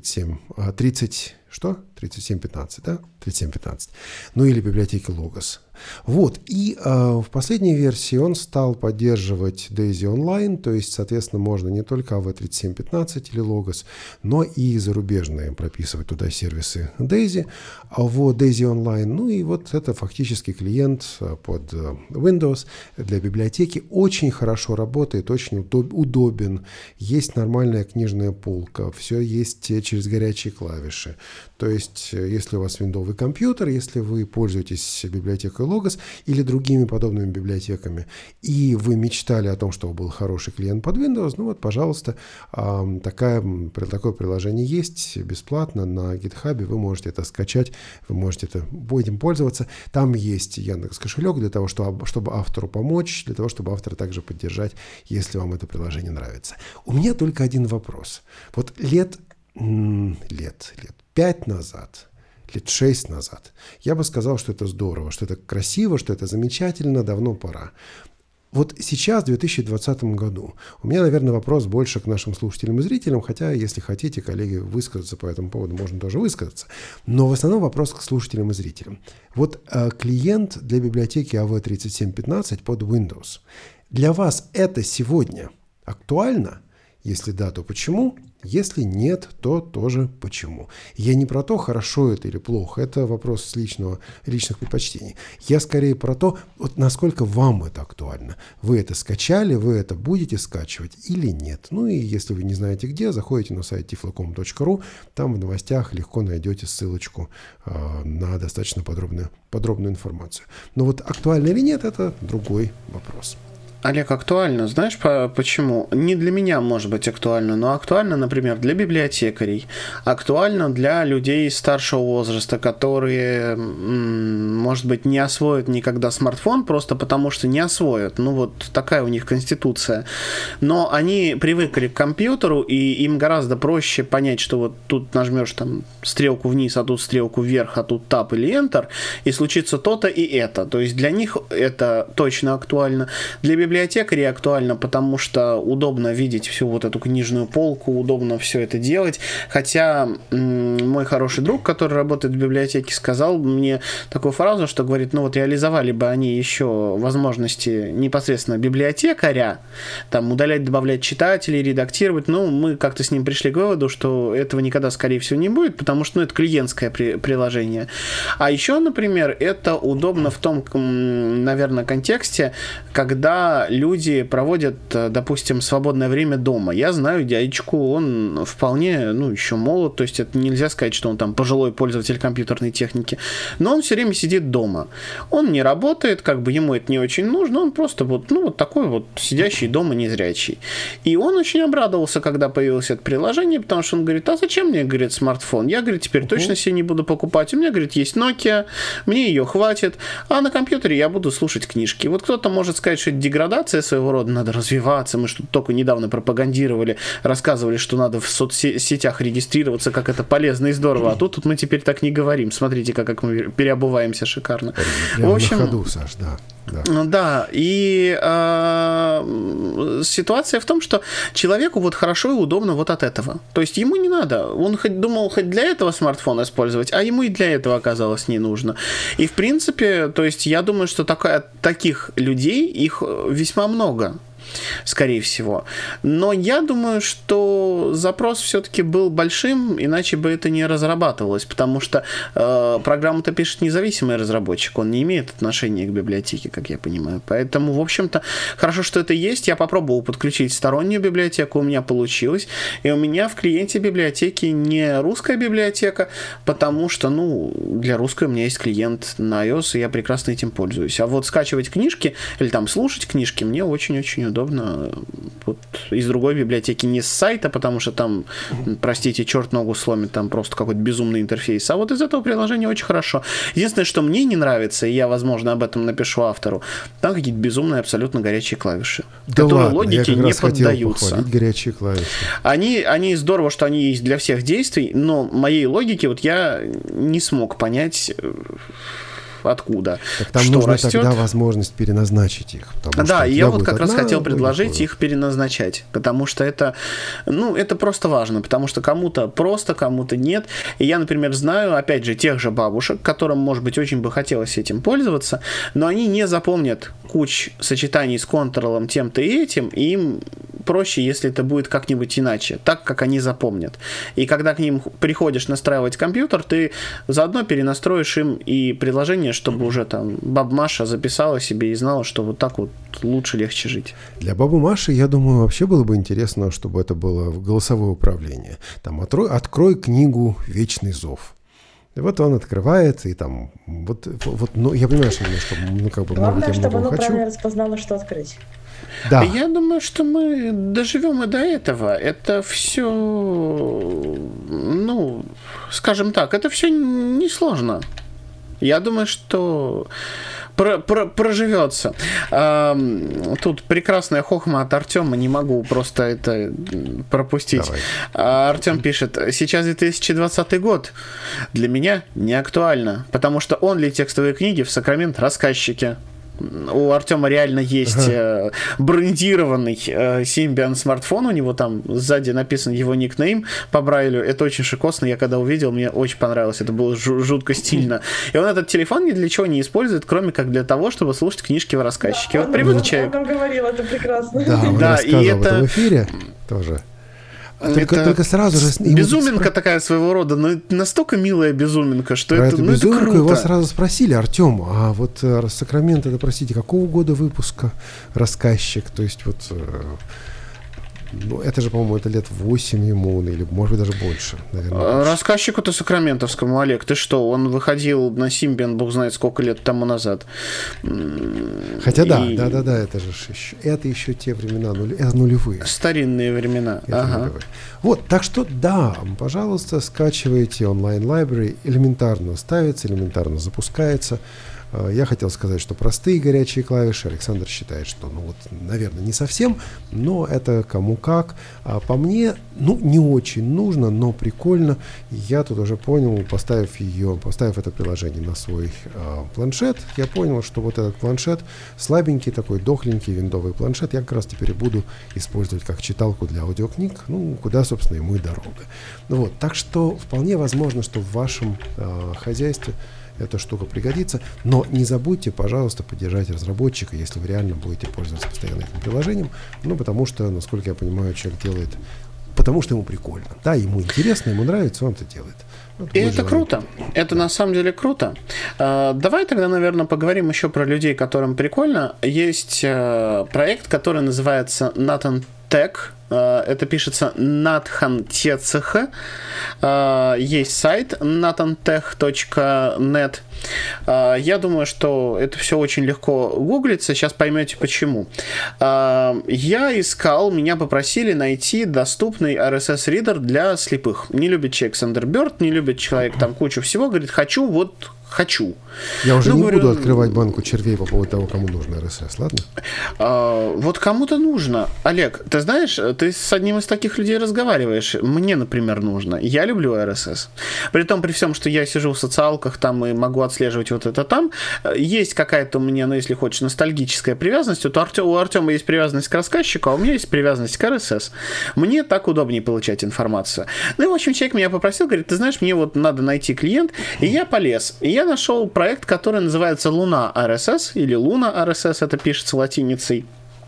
S3: AV3715, да? 3715. Ну или библиотеки Logos. Вот. И в последней версии он стал поддерживать Daisy Online, то есть, соответственно, можно не только AV3715 или Logos, но и зарубежные прописывать туда сервисы Daisy, вот Daisy Online. Ну и вот это фактически клиент под Windows для библиотеки. Очень хорошо работает, очень удобен. Есть нормальная книжная полка, все есть через горячие клавиши. То есть, если у вас виндовый компьютер, если вы пользуетесь библиотекой Logos или другими подобными библиотеками, и вы мечтали о том, чтобы был хороший клиент под Windows, ну вот, пожалуйста, такое приложение есть бесплатно на GitHub, вы можете это скачать, вы можете этим пользоваться. Там есть Яндекс.Кошелек для того, чтобы автору помочь, для того, чтобы автора также поддержать, если вам это приложение нравится. У меня только один вопрос. Вот лет 5 назад, лет 6 назад, я бы сказал, что это здорово, что это красиво, что это замечательно, давно пора. Вот сейчас, в 2020 году, у меня, наверное, вопрос больше к нашим слушателям и зрителям, хотя, если хотите, коллеги, высказаться по этому поводу, можно тоже высказаться. Но в основном вопрос к слушателям и зрителям. Вот клиент для библиотеки AV3715 под Windows. Для вас это сегодня актуально? Если да, то почему? Если нет, то тоже почему. Я не про то, хорошо это или плохо. Это вопрос личных предпочтений. Я скорее про то, вот насколько вам это актуально. Вы это скачали, вы это будете скачивать или нет. Ну и если вы не знаете где, заходите на сайт tiflocom.ru. Там в новостях легко найдете ссылочку на достаточно подробную информацию. Но вот актуально или нет, это другой вопрос.
S4: Олег, актуально. Знаешь, почему? Не для меня, может быть, актуально, но актуально, например, для библиотекарей, актуально для людей старшего возраста, которые, может быть, не освоят никогда смартфон, просто потому что не освоят. Ну, вот такая у них конституция. Но они привыкли к компьютеру, и им гораздо проще понять, что вот тут нажмешь там стрелку вниз, а тут стрелку вверх, а тут Tab или Enter, и случится то-то и это. То есть для них это точно актуально. Для библиотекарей актуально, потому что удобно видеть всю вот эту книжную полку, удобно все это делать. Хотя мой хороший друг, который работает в библиотеке, сказал мне такую фразу, что говорит, ну вот реализовали бы они еще возможности непосредственно библиотекаря, там удалять, добавлять читателей, редактировать, ну мы как-то с ним пришли к выводу, что этого никогда, скорее всего, не будет, потому что это клиентское приложение. А еще, например, это удобно в том, наверное, контексте, когда люди проводят, допустим, свободное время дома. Я знаю дядечку, он вполне, еще молод, то есть это нельзя сказать, что он там пожилой пользователь компьютерной техники, но он все время сидит дома. Он не работает, как бы ему это не очень нужно, он просто вот такой вот сидящий дома незрячий. И он очень обрадовался, когда появилось это приложение, потому что он говорит, а зачем мне, говорит, смартфон? Я, говорит, теперь точно себе не буду покупать. У меня, говорит, есть Nokia, мне ее хватит, а на компьютере я буду слушать книжки. Вот кто-то может сказать, что это деградация своего рода, надо развиваться. Мы что-то только недавно пропагандировали, рассказывали, что надо в соцсетях регистрироваться, как это полезно и здорово. А тут мы теперь так не говорим. Смотрите, как мы переобуваемся шикарно.
S3: Прямо в общем, на ходу, Саш, да.
S4: Да, и ситуация в том, что человеку вот хорошо и удобно вот от этого. То есть ему не надо. Он думал хоть для этого смартфон использовать, а ему и для этого оказалось не нужно. И в принципе, то есть я думаю, что таких людей, их весьма много. Скорее всего. Но я думаю, что запрос все-таки был большим, иначе бы это не разрабатывалось, потому что программу-то пишет независимый разработчик, он не имеет отношения к библиотеке, как я понимаю. Поэтому, в общем-то, хорошо, что это есть. Я попробовал подключить стороннюю библиотеку, у меня получилось. И у меня в клиенте библиотеки не русская библиотека, потому что, для русской у меня есть клиент на iOS, и я прекрасно этим пользуюсь. А вот скачивать книжки или там слушать книжки мне очень-очень удобно. Вот из другой библиотеки, не с сайта, потому что там, простите, черт ногу сломит, там просто какой-то безумный интерфейс. А вот из этого приложения очень хорошо. Единственное, что мне не нравится, и я, возможно, об этом напишу автору, там какие-то безумные, абсолютно горячие клавиши, которые логике не поддаются.
S3: Горячие клавиши.
S4: Они здорово, что они есть для всех действий, но моей логике вот я не смог понять, откуда.
S3: Так там нужно растет. Тогда возможность переназначить их.
S4: Да, и я вот как раз хотел предложить их переназначать, потому что это просто важно, потому что кому-то просто, кому-то нет. И я, например, знаю, опять же, тех же бабушек, которым, может быть, очень бы хотелось этим пользоваться, но они не запомнят куч сочетаний с контролом тем-то и этим, и им проще, если это будет как-нибудь иначе, так, как они запомнят. И когда к ним приходишь настраивать компьютер, ты заодно перенастроишь им и предложение, чтобы уже там баба Маша записала себе и знала, что вот так вот лучше, легче жить.
S3: Для бабы Маши, я думаю, вообще было бы интересно, чтобы это было голосовое управление. Там открой книгу «Вечный зов». И вот он открывает, и там вот ну, я понимаю, что немножко, ну, как бы,
S5: главное,
S3: может быть, я
S5: чтобы
S3: много
S5: оно
S3: хочу.
S5: правильно распознало, что открыть.
S3: Да.
S4: Я думаю, что мы доживем и до этого. Это все, ну, скажем так, это все несложно. Я думаю, что проживется. Тут прекрасная хохма от Артема, не могу просто это пропустить. Артем пишет: сейчас 2020 год. Для меня не актуально, потому что онли текстовые книги в Сакраменто рассказчики. У Артема реально есть брендированный Symbian смартфон, у него там сзади написан его никнейм по Брайлю. Это очень шикосно, я когда увидел, мне очень понравилось, это было жутко стильно. И он этот телефон ни для чего не использует, кроме как для того, чтобы слушать книжки в рассказчике.
S5: Да,
S4: вот прямой человек.
S5: Он нам говорил, это прекрасно.
S3: Да, он рассказывал в этом эфире тоже. Только сразу же...
S4: Безуминка такая своего рода, но настолько милая безуминка, что
S3: про
S4: это,
S3: эту безуминку его сразу спросили: Артем, а вот Сакраменто, это, простите, какого года выпуска рассказчик? То есть вот... Ну, это же, по-моему, это лет 8 ему, или, может быть, даже больше. Наверное,
S4: рассказчику-то сакраментовскому, Олег, ты что? Он выходил на Symbian, бог знает сколько лет тому назад.
S3: Хотя да, это же еще те времена, это нулевые.
S4: Старинные времена.
S3: Нулевые. Вот, так что да, пожалуйста, скачивайте онлайн-лайбрери, элементарно ставится, элементарно запускается. Я хотел сказать, что простые горячие клавиши. Александр считает, что, ну вот, наверное, не совсем, но это кому как. А по мне, ну, не очень нужно, но прикольно. Я тут уже понял, поставив это приложение на свой планшет, я понял, что вот этот планшет, слабенький такой, дохленький виндовый планшет, я как раз теперь буду использовать как читалку для аудиокниг, ну, куда, собственно, ему и дорога. Вот, так что вполне возможно, что в вашем хозяйстве эта штука пригодится, но не забудьте, пожалуйста, поддержать разработчика, если вы реально будете пользоваться постоянно этим приложением, ну, потому что, насколько я понимаю, человек делает, потому что ему прикольно, да, ему интересно, ему нравится, он это делает. Вот,
S4: и это круто, это на самом деле круто. Давай тогда, наверное, поговорим еще про людей, которым прикольно. Есть проект, который называется Nathan Tech. Это пишется nathantech. Есть сайт nathantech.net. Я думаю, что это все очень легко гуглится. Сейчас поймете почему. Я искал, меня попросили найти доступный RSS-ридер для слепых. Не любит человек Thunderbird, не любит человек там кучу всего. Говорит, хочу.
S3: Я уже не буду открывать банку червей по поводу того, кому нужно RSS, ладно?
S4: Вот кому-то нужно. Олег, ты знаешь, ты с одним из таких людей разговариваешь. Мне, например, нужно. Я люблю RSS. При всем, что я сижу в социалках там и могу отслеживать вот это там, есть какая-то у меня, ну, если хочешь, ностальгическая привязанность. Вот у Артема есть привязанность к рассказчику, а у меня есть привязанность к RSS. Мне так удобнее получать информацию. Ну и, в общем, человек меня попросил, говорит, ты знаешь, мне вот надо найти клиент, и я полез. И я нашел проект, который называется Luna RSS, или Luna RSS, это пишется латиницей.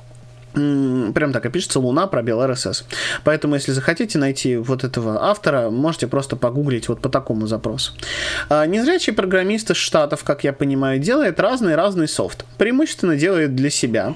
S4: Прям так и пишется Луна, пробел RSS. Поэтому, если захотите найти вот этого автора, можете просто погуглить вот по такому запросу. Незрячий программист из Штатов, как я понимаю, делает разный софт. Преимущественно делает для себя,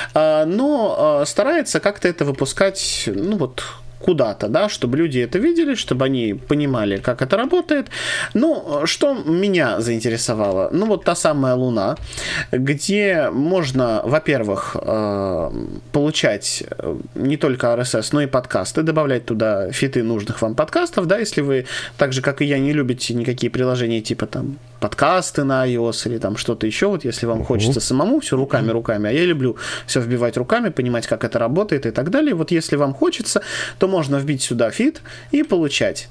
S4: но старается как-то это выпускать, ну вот, куда-то, да, чтобы люди это видели, чтобы они понимали, как это работает. Ну, что меня заинтересовало? Ну, вот та самая Луна, где можно, во-первых, получать не только RSS, но и подкасты, добавлять туда фиты нужных вам подкастов, да, если вы, так же, как и я, не любите никакие приложения типа там подкасты на iOS или там что-то еще, вот если вам хочется самому все руками, а я люблю все вбивать руками, понимать, как это работает и так далее, вот если вам хочется, то можно вбить сюда фид и получать.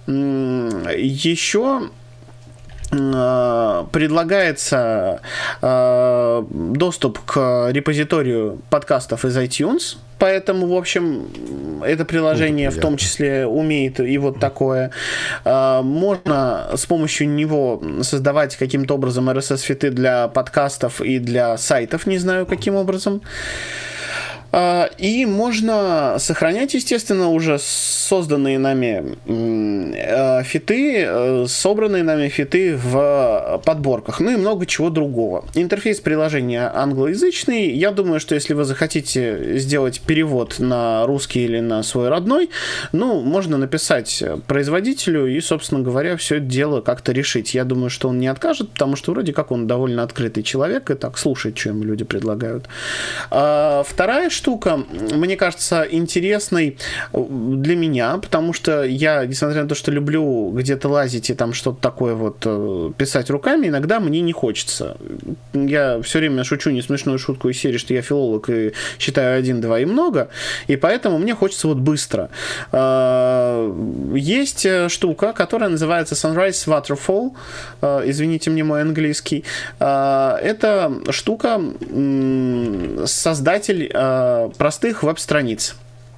S4: Еще предлагается доступ к репозиторию подкастов из iTunes, поэтому, в общем, это приложение в том числе умеет и вот такое. Можно с помощью него создавать каким-то образом RSS-фиты для подкастов и для сайтов, не знаю каким образом. И можно сохранять, естественно, уже созданные нами фиты, собранные нами фиты в подборках, ну и много чего другого. Интерфейс приложения англоязычный. Я думаю, что если вы захотите сделать перевод на русский или на свой родной, ну, можно написать производителю и, собственно говоря, все это дело как-то решить. Я думаю, что он не откажет, потому что вроде как он довольно открытый человек и так слушает, что ему люди предлагают. Вторая штука, мне кажется, интересной для меня, потому что я, несмотря на то, что люблю где-то лазить и там что-то такое вот писать руками, иногда мне не хочется. Я все время шучу несмешную шутку из серии, что я филолог и считаю 1, 2 и много, и поэтому мне хочется вот быстро. Есть штука, которая называется Sunrise Waterfall, извините мне мой английский. Это штука, создатель простых веб-страниц.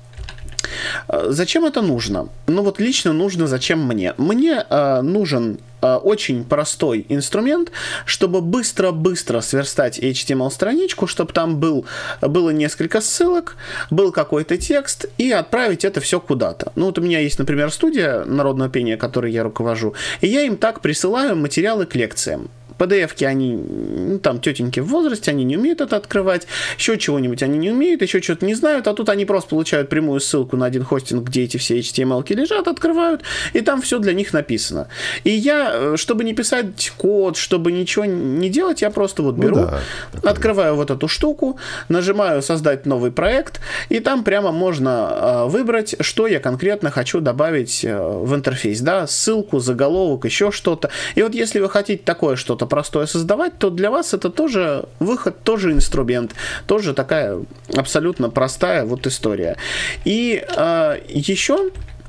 S4: Зачем это нужно? Ну вот лично нужно зачем мне? Мне нужен очень простой инструмент, чтобы быстро-быстро сверстать HTML-страничку, чтобы там было несколько ссылок, был какой-то текст, и отправить это все куда-то. Ну вот у меня есть, например, студия народного пения, которой я руковожу, и я им так присылаю материалы к лекциям. PDF-ки, они, ну, там, тетеньки в возрасте, они не умеют это открывать, еще чего-нибудь они не умеют, еще что-то не знают, а тут они просто получают прямую ссылку на один хостинг, где эти все HTML-ки лежат, открывают, и там все для них написано. И я, чтобы не писать код, чтобы ничего не делать, я просто вот беру, открываю вот эту штуку, нажимаю «Создать новый проект», и там прямо можно выбрать, что я конкретно хочу добавить в интерфейс, да, ссылку, заголовок, еще что-то. И вот если вы хотите такое что-то простое создавать, то для вас это тоже выход, тоже инструмент, тоже такая абсолютно простая вот история. И еще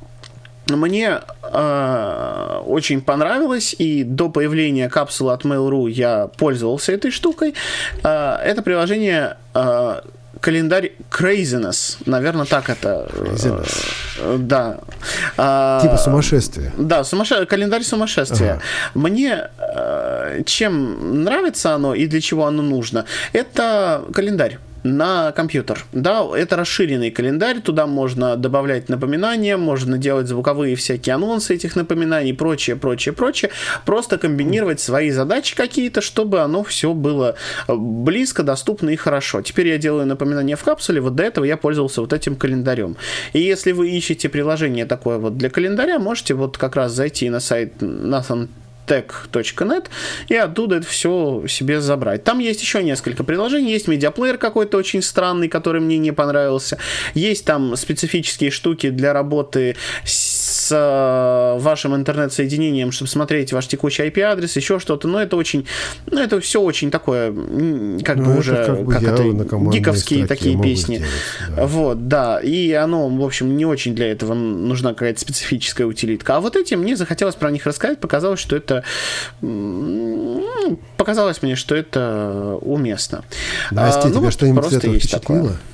S4: мне очень понравилось, и до появления капсулы от Mail.ru я пользовался этой штукой. Это приложение календарь Craziness, наверное, так это. Да.
S3: Типа сумасшествия.
S4: Да, календарь сумасшествия. Ага. Мне чем нравится оно и для чего оно нужно? Это календарь на компьютер. Да, это расширенный календарь, туда можно добавлять напоминания, можно делать звуковые всякие анонсы этих напоминаний, прочее. Просто комбинировать свои задачи какие-то, чтобы оно все было близко, доступно и хорошо. Теперь я делаю напоминания в капсуле, вот до этого я пользовался вот этим календарем. И если вы ищете приложение такое вот для календаря, можете вот как раз зайти на сайт nathantech.net и оттуда это все себе забрать. Там есть еще несколько приложений. Есть медиаплеер какой-то очень странный, который мне не понравился. Есть там специфические штуки для работы с вашим интернет-соединением, чтобы смотреть ваш текущий IP-адрес, еще что-то. Но это очень... Ну, это все очень такое, как бы уже... Как это гиковские такие песни. Сделать, да. Вот, да. И оно, в общем, не очень для этого нужна какая-то специфическая утилитка. А вот эти мне захотелось про них рассказать. Показалось, что это... Показалось мне, что это уместно.
S3: Настя, тебя что-нибудь из этого впечатлило? Такое.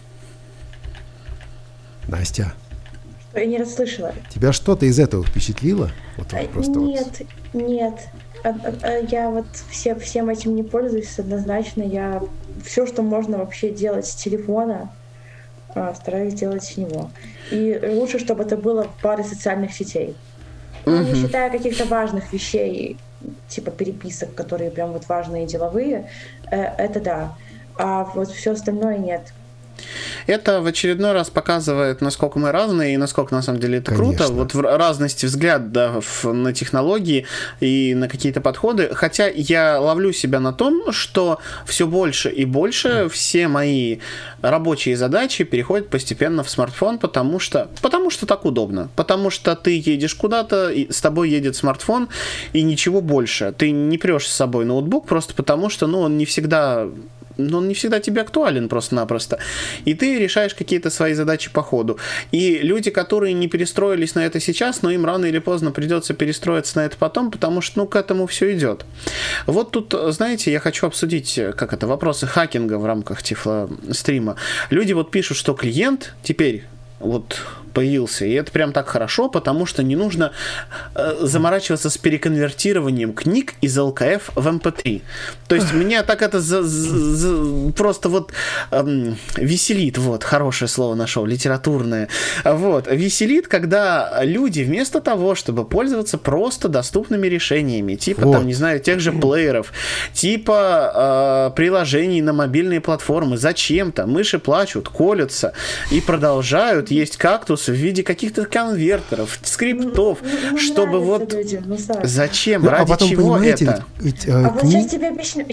S3: Настя.
S5: Я не расслышала.
S3: Тебя что-то из этого впечатлило? Вот
S5: нет. Я вот всем этим не пользуюсь однозначно. Я все, что можно вообще делать с телефона, стараюсь делать с него. И лучше, чтобы это было парой социальных сетей. Ну, не считая каких-то важных вещей, типа переписок, которые прям вот важные и деловые, это да. А вот все остальное нет.
S4: Это в очередной раз показывает, насколько мы разные и насколько на самом деле это круто. Вот в разности взглядов на технологии и на какие-то подходы. Хотя я ловлю себя на том, что все больше и больше все мои рабочие задачи переходят постепенно в смартфон, потому что так удобно. Потому что ты едешь куда-то, и с тобой едет смартфон, и ничего больше. Ты не прешь с собой ноутбук просто потому, что он не всегда тебе актуален просто-напросто. И ты решаешь какие-то свои задачи по ходу. И люди, которые не перестроились на это сейчас, но им рано или поздно придется перестроиться на это потом, потому что, к этому все идет. Вот тут, знаете, я хочу обсудить, вопросы хакинга в рамках Тифло-стрима. Люди вот пишут, что клиент теперь вот появился. И это прям так хорошо, потому что не нужно заморачиваться с переконвертированием книг из ЛКФ в MP3. То есть меня так это просто вот веселит, вот, хорошее слово нашел, литературное. Вот, веселит, когда люди вместо того, чтобы пользоваться просто доступными решениями, типа, вот, там, не знаю, тех же плееров, типа приложений на мобильные платформы, зачем-то мыши плачут, колются и продолжают есть кактус в виде каких-то конвертеров, скриптов, чтобы вот... Людям, зачем?
S3: Ну,
S4: ради
S3: потом,
S4: чего это?
S5: Вот сейчас тебе объясню.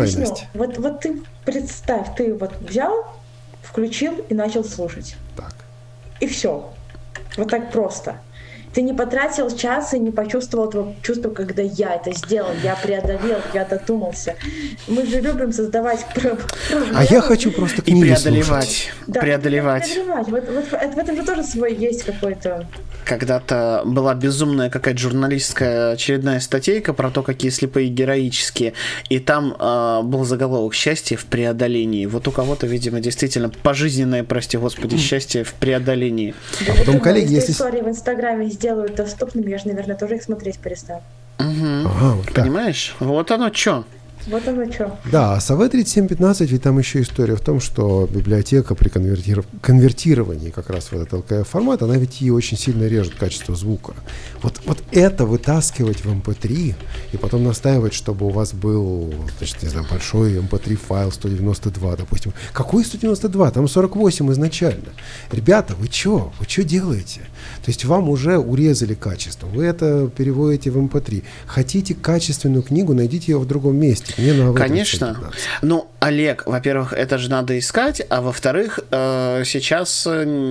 S5: Вот ты представь, ты вот взял, включил и начал слушать.
S3: Так.
S5: И все. Вот так просто. Ты не потратил час и не почувствовал этого чувства, когда я это сделал, я преодолел, я додумался. Мы же любим создавать проблемы.
S3: А я хочу просто книги
S4: преодолевать.
S5: Да, преодолевать. Вот в этом же тоже свой есть какой-то...
S4: Когда-то была безумная какая-то журналистская очередная статейка про то, какие слепые героические, и там был заголовок «Счастье в преодолении». Вот у кого-то, видимо, действительно пожизненное, прости господи, счастье в преодолении.
S5: Да, потом, коллеги, если истории в Инстаграме сделают доступными, я же, наверное, тоже их смотреть перестану.
S4: Угу. Ага, вот понимаешь? Вот оно что.
S5: Вот оно что.
S3: Да, а с AV3715 ведь там еще история в том, что библиотека при конвертировании как раз в этот LKF формат, она ведь и очень сильно режет качество звука. Вот это вытаскивать в MP3 и потом настаивать, чтобы у вас был, значит, не знаю, большой MP3 файл 192, допустим. Какой 192? Там 48 изначально. Ребята, вы что делаете? То есть вам уже урезали качество, вы это переводите в MP3. Хотите качественную книгу, найдите ее в другом месте.
S4: Конечно. Ну, Олег, во-первых, это же надо искать, а во-вторых, сейчас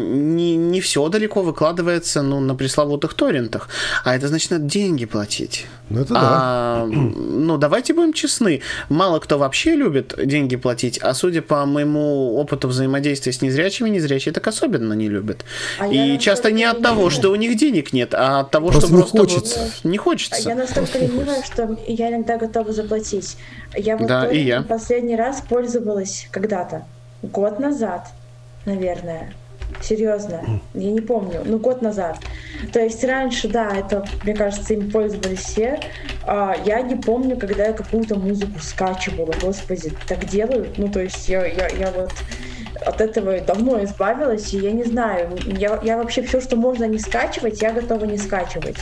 S4: не все далеко выкладывается, ну, на пресловутых торрентах, а это значит, надо деньги платить.
S3: Ну, это да.
S4: Ну, давайте будем честны, мало кто вообще любит деньги платить, а судя по моему опыту взаимодействия с незрячими, незрячие так особенно не любят. И часто не от того, что у них денег нет, а от того,
S3: просто
S4: что
S3: просто хочется.
S4: Вот не хочется.
S5: Я настолько ленивая, что я иногда готова заплатить. Я вот
S4: да, и я.
S5: Последний раз пользовалась когда-то, год назад, наверное. Серьезно, я не помню, год назад. То есть раньше, да, это, мне кажется, им пользовались все. Я не помню, когда я какую-то музыку скачивала. Господи, так делают? Ну, то есть я вот от этого давно избавилась, и я не знаю, я вообще все, что можно не скачивать, я готова не скачивать.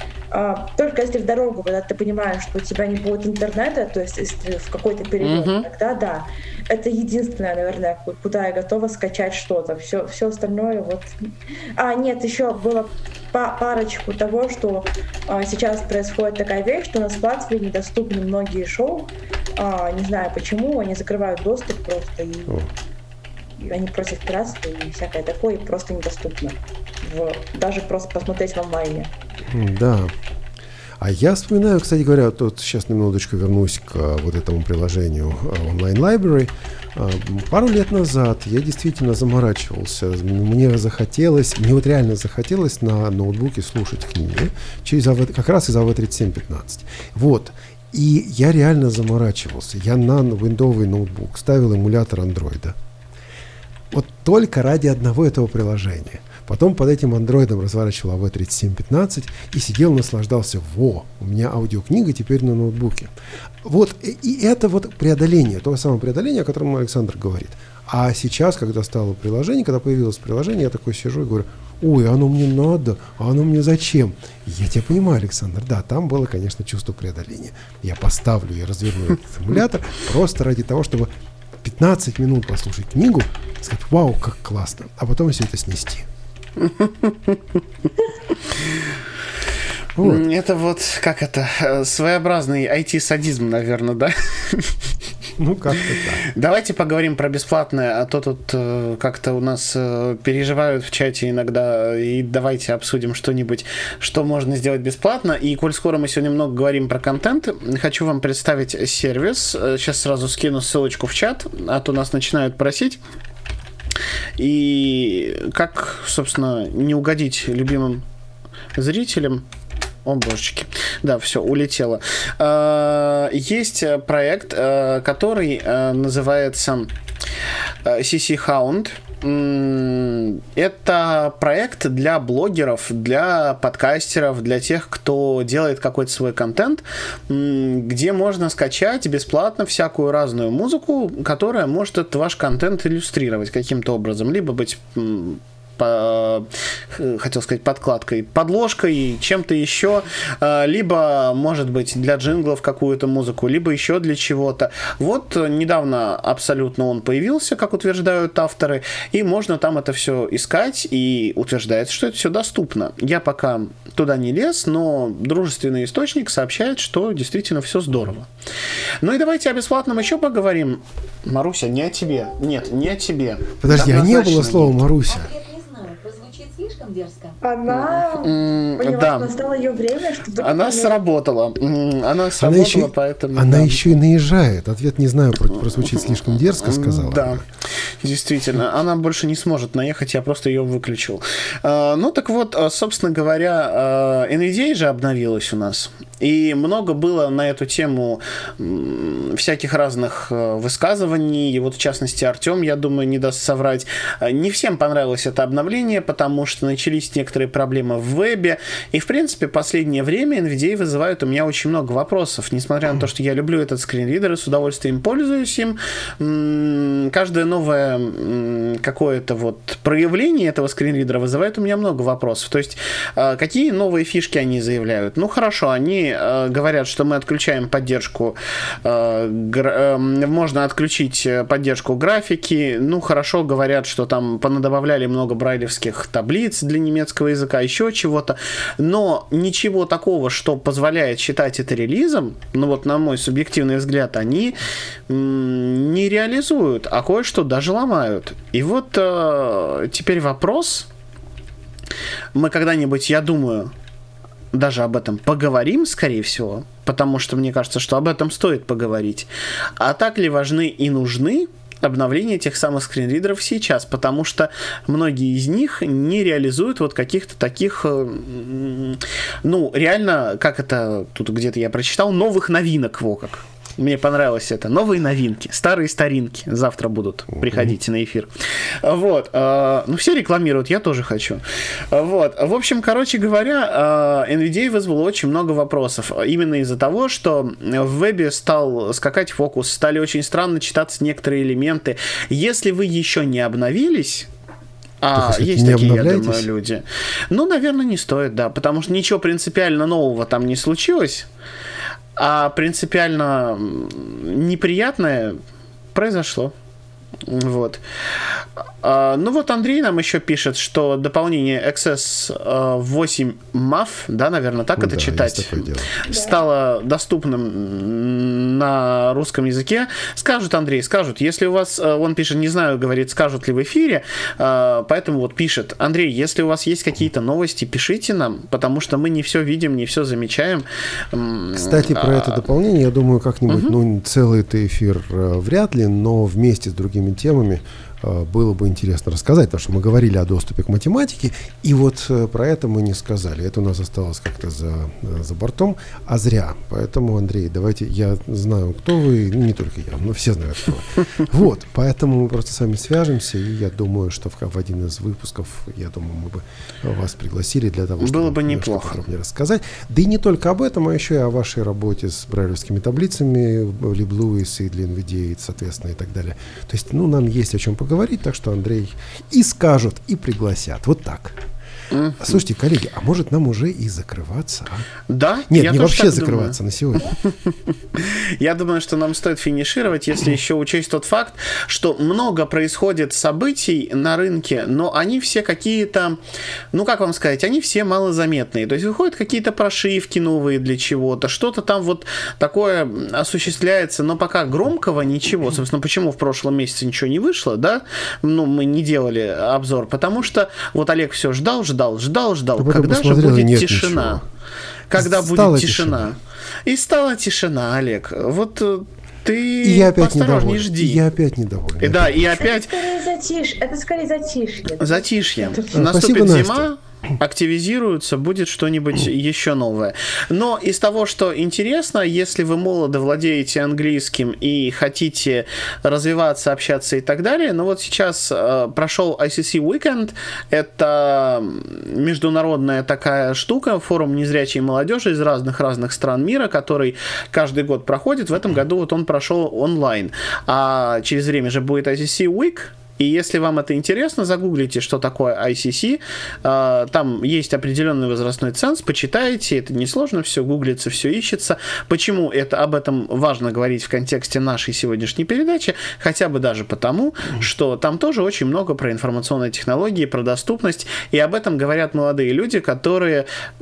S5: Только если в дорогу, когда ты понимаешь, что у тебя не будет интернета, то есть если в какой-то период, тогда да. Это единственное, наверное, куда я готова скачать что-то. Все остальное вот... Нет, еще было парочку того, что сейчас происходит такая вещь, что у нас в Латвии недоступны многие шоу. Не знаю почему, они закрывают доступ просто и они просят пиратства и всякое такое, и просто недоступно. Даже просто посмотреть в онлайне.
S3: Да. А я вспоминаю, кстати говоря, тут сейчас немножечко вернусь к вот этому приложению Online Library. Пару лет назад я действительно заморачивался. Мне вот реально захотелось на ноутбуке слушать книги как раз из AV3715. Вот. И я реально заморачивался. Я на виндовый ноутбук ставил эмулятор андроида. Вот только ради одного этого приложения. Потом под этим андроидом разворачивал AV3715 и сидел, наслаждался. У меня аудиокнига теперь на ноутбуке. Вот, и это вот преодоление, то самое преодоление, о котором Александр говорит. А сейчас, когда стало приложение, когда появилось приложение, я такой сижу и говорю: ой, оно мне надо, а оно мне зачем? Я тебя понимаю, Александр, да, там было, конечно, чувство преодоления. Я поставлю и разверну этот эмулятор просто ради того, чтобы 15 минут послушать книгу, сказать: вау, как классно, а потом все это снести.
S4: Вот. Это вот, как это, своеобразный IT-садизм, наверное, да?
S3: Ну, как-то так.
S4: Давайте поговорим про бесплатное, а то тут как-то у нас переживают в чате иногда, и давайте обсудим что-нибудь, что можно сделать бесплатно. И коль скоро мы сегодня много говорим про контент, хочу вам представить сервис. Сейчас сразу скину ссылочку в чат, а то нас начинают просить. И как, собственно, не угодить любимым зрителям. О, божечки. Да, все, улетело. Есть проект, который называется CC Hound. это проект для блогеров, для подкастеров, для тех, кто делает какой-то свой контент, где можно скачать бесплатно всякую разную музыку, которая может этот ваш контент иллюстрировать каким-то образом, либо быть хотел сказать подкладкой, подложкой, чем-то еще, либо, может быть, для джинглов какую-то музыку, либо еще для чего-то. Вот недавно абсолютно он появился, как утверждают авторы, и можно там это все искать, и утверждается, что это все доступно. Я пока туда не лез, но дружественный источник сообщает, что действительно все здорово. Ну и давайте о бесплатном еще поговорим. Маруся, не о тебе. Нет, не о тебе.
S3: Подожди, а не было слова Маруся?
S5: Слишком дерзко. Да. Настало ее время, чтобы...
S4: Она сработала. Она сработала, поэтому...
S3: Она еще и наезжает. Ответ «не знаю» прозвучит слишком дерзко, сказала.
S4: Да, действительно. Она больше не сможет наехать, я просто ее выключил. Ну, так вот, собственно говоря, NVDA же обновилась у нас. И много было на эту тему всяких разных высказываний. И вот, в частности, Артем, я думаю, не даст соврать. Не всем понравилось это обновление, потому что начались некоторые проблемы в вебе. И, в принципе, в последнее время NVDA вызывает у меня очень много вопросов. Несмотря на то, что я люблю этот скринридер и с удовольствием пользуюсь им, каждое новое какое-то вот проявление этого скринридера вызывает у меня много вопросов. То есть, какие новые фишки они заявляют? Ну, хорошо, они говорят, что мы отключаем поддержку, можно отключить поддержку графики. Ну, хорошо, говорят, что там понадобавляли много брайлевских таблиц для немецкого языка, еще чего-то. Но ничего такого, что позволяет считать это релизом, ну вот на мой субъективный взгляд, они не реализуют, а кое-что даже ломают. И вот теперь вопрос. Мы когда-нибудь, я думаю, даже об этом поговорим, скорее всего, потому что мне кажется, что об этом стоит поговорить. А так ли важны и нужны обновление тех самых скринридеров сейчас, потому что многие из них не реализуют вот каких-то таких, ну, реально, как это, тут где-то я прочитал, новых новинок, во как. Мне понравилось это. Новые новинки, старые старинки завтра будут. Приходите на эфир. Вот. Ну, все рекламируют, я тоже хочу. Вот. В общем, короче говоря, NVDA вызвало очень много вопросов. Именно из-за того, что в вебе стал скакать фокус, стали очень странно читаться некоторые элементы. Если вы еще не обновились... есть такие, я думаю, люди. Ну, наверное, не стоит, да. Потому что ничего принципиально нового там не случилось. А принципиально неприятное произошло. Вот. Ну вот Андрей нам еще пишет, что дополнение XS 8 MAF, да, наверное, так это читать, стало доступным на русском языке. Скажут, Андрей, скажут. Если у вас, он пишет, не знаю, говорит, скажут ли в эфире, поэтому вот пишет. Андрей, если у вас есть какие-то новости, пишите нам, потому что мы не все видим, не все замечаем.
S3: Кстати, про это дополнение, я думаю, как-нибудь, ну, целый-то эфир вряд ли, но вместе с другими темами было бы интересно рассказать, потому что мы говорили о доступе к математике, и вот про это мы не сказали. Это у нас осталось как-то за бортом, а зря. Поэтому, Андрей, давайте, я знаю, кто вы, не только я, но все знают, кто вы. Вот, поэтому мы просто с вами свяжемся, и я думаю, что в один из выпусков, я думаю, мы бы вас пригласили для того, чтобы
S4: было бы неплохо
S3: подробнее рассказать. Да и не только об этом, а еще и о вашей работе с брайлевскими таблицами, LibLouis и для NVDA, соответственно, и так далее. То есть, ну, нам есть о чем поговорить, так что Андрей и скажут, и пригласят. Вот так. Слушайте, коллеги, а может нам уже и закрываться? А?
S4: Да.
S3: Нет, не вообще закрываться на сегодня.
S4: Я думаю, что нам стоит финишировать, если еще учесть тот факт, что много происходит событий на рынке, но они все какие-то, ну как вам сказать, они все малозаметные. То есть выходят какие-то прошивки новые для чего-то, что-то там вот такое осуществляется, но пока громкого ничего. Собственно, почему в прошлом месяце ничего не вышло, да? Ну, мы не делали обзор, потому что вот Олег все ждал, когда же будет тишина? Ничего. Когда будет тишина? И стала тишина, Олег. Вот ты поосторожней жди.
S3: Я опять недоволен.
S4: Да, и опять...
S5: Это скорее затишье.
S4: Затишье. Наступит зима, активизируются, будет что-нибудь еще новое. Но из того, что интересно, если вы молодо владеете английским и хотите развиваться, общаться и так далее, но вот сейчас прошел ICC Weekend, это международная такая штука, форум незрячей молодежи из разных стран мира, который каждый год проходит. В этом году вот он прошел онлайн. А через время же будет ICC Week. И если вам это интересно, загуглите, что такое ICC. Там есть определенный возрастной ценз, почитайте, это несложно, все гуглится, все ищется. Почему об этом важно говорить в контексте нашей сегодняшней передачи? Хотя бы даже потому, что там тоже очень много про информационные технологии, про доступность, и об этом говорят молодые люди, которые,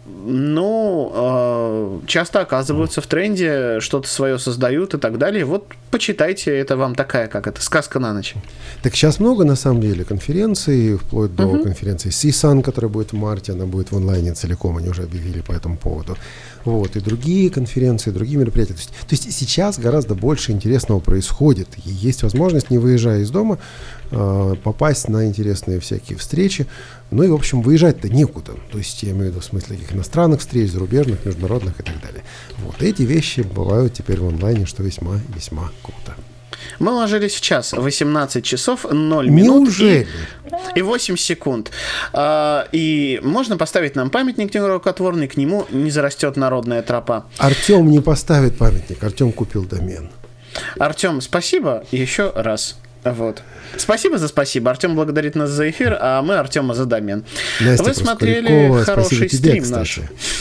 S4: часто оказываются в тренде, что-то свое создают и так далее. Вот почитайте, это вам такая, сказка на ночь.
S3: Так сейчас много, на самом деле, конференций, вплоть до конференции CSUN, которая будет в марте, она будет в онлайне целиком, они уже объявили по этому поводу. Вот, и другие конференции, другие мероприятия. То есть сейчас гораздо больше интересного происходит. И есть возможность, не выезжая из дома, попасть на интересные всякие встречи. Ну и, в общем, выезжать-то некуда. То есть я имею в виду в смысле каких иностранных встреч, зарубежных, международных и так далее. Вот эти вещи бывают теперь в онлайне, что весьма-весьма круто.
S4: Мы ложились в час, 18 часов 0 минут и 8 секунд. И можно поставить нам памятник нерукотворный, к нему не зарастет народная тропа.
S3: Артем не поставит памятник, Артем купил домен.
S4: Артем, спасибо еще раз. Вот. Спасибо за спасибо. Артем благодарит нас за эфир, а мы Артема за домен.
S3: Настя
S4: Вы смотрели хороший
S3: тебе,
S4: стрим
S3: кстати.
S4: наш.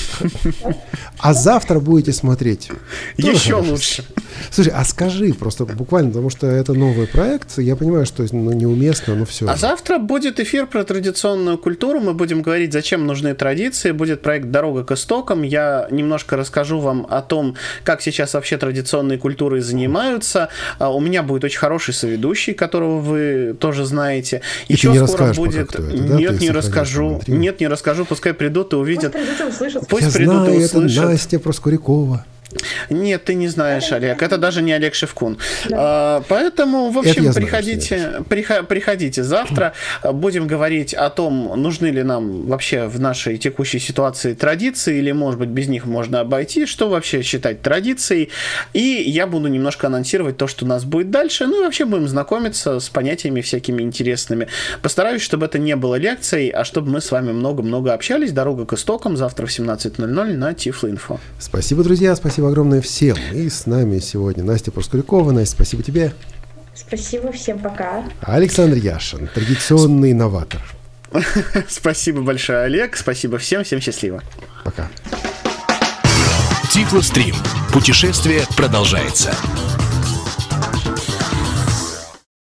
S3: А завтра будете смотреть.
S4: Еще лучше.
S3: Слушай, а скажи просто буквально, потому что это новый проект, я понимаю, что неуместно, но все.
S4: А завтра будет эфир про традиционную культуру, мы будем говорить, зачем нужны традиции, будет проект «Дорога к истокам», я немножко расскажу вам о том, как сейчас вообще традиционные культуры занимаются, у меня будет очень хороший соведущий, которого вы тоже знаете. Еще скоро будет...
S3: Пока, это, да?
S4: Нет, не расскажу. Нет, не расскажу, пускай придут и увидят.
S5: Пусть
S3: придут и услышат. Это Настя Проскурякова.
S4: Нет, ты не знаешь, Олег. Это даже не Олег Шевкун. Да. Поэтому, в общем, приходите завтра. Будем говорить о том, нужны ли нам вообще в нашей текущей ситуации традиции, или, может быть, без них можно обойти, что вообще считать традицией. И я буду немножко анонсировать то, что у нас будет дальше. Ну и вообще будем знакомиться с понятиями всякими интересными. Постараюсь, чтобы это не было лекцией, а чтобы мы с вами много-много общались. «Дорога к истокам» завтра в 17:00 на Tiflo.info.
S3: Спасибо, друзья. Спасибо огромное всем. И с нами сегодня Настя Проскурякова. Настя, спасибо тебе.
S5: Спасибо, всем пока.
S3: Александр Яшин, традиционный инноватор.
S4: Спасибо большое, Олег. Спасибо всем. Всем счастливо.
S3: Пока.
S2: Tiflo Stream. Путешествие продолжается.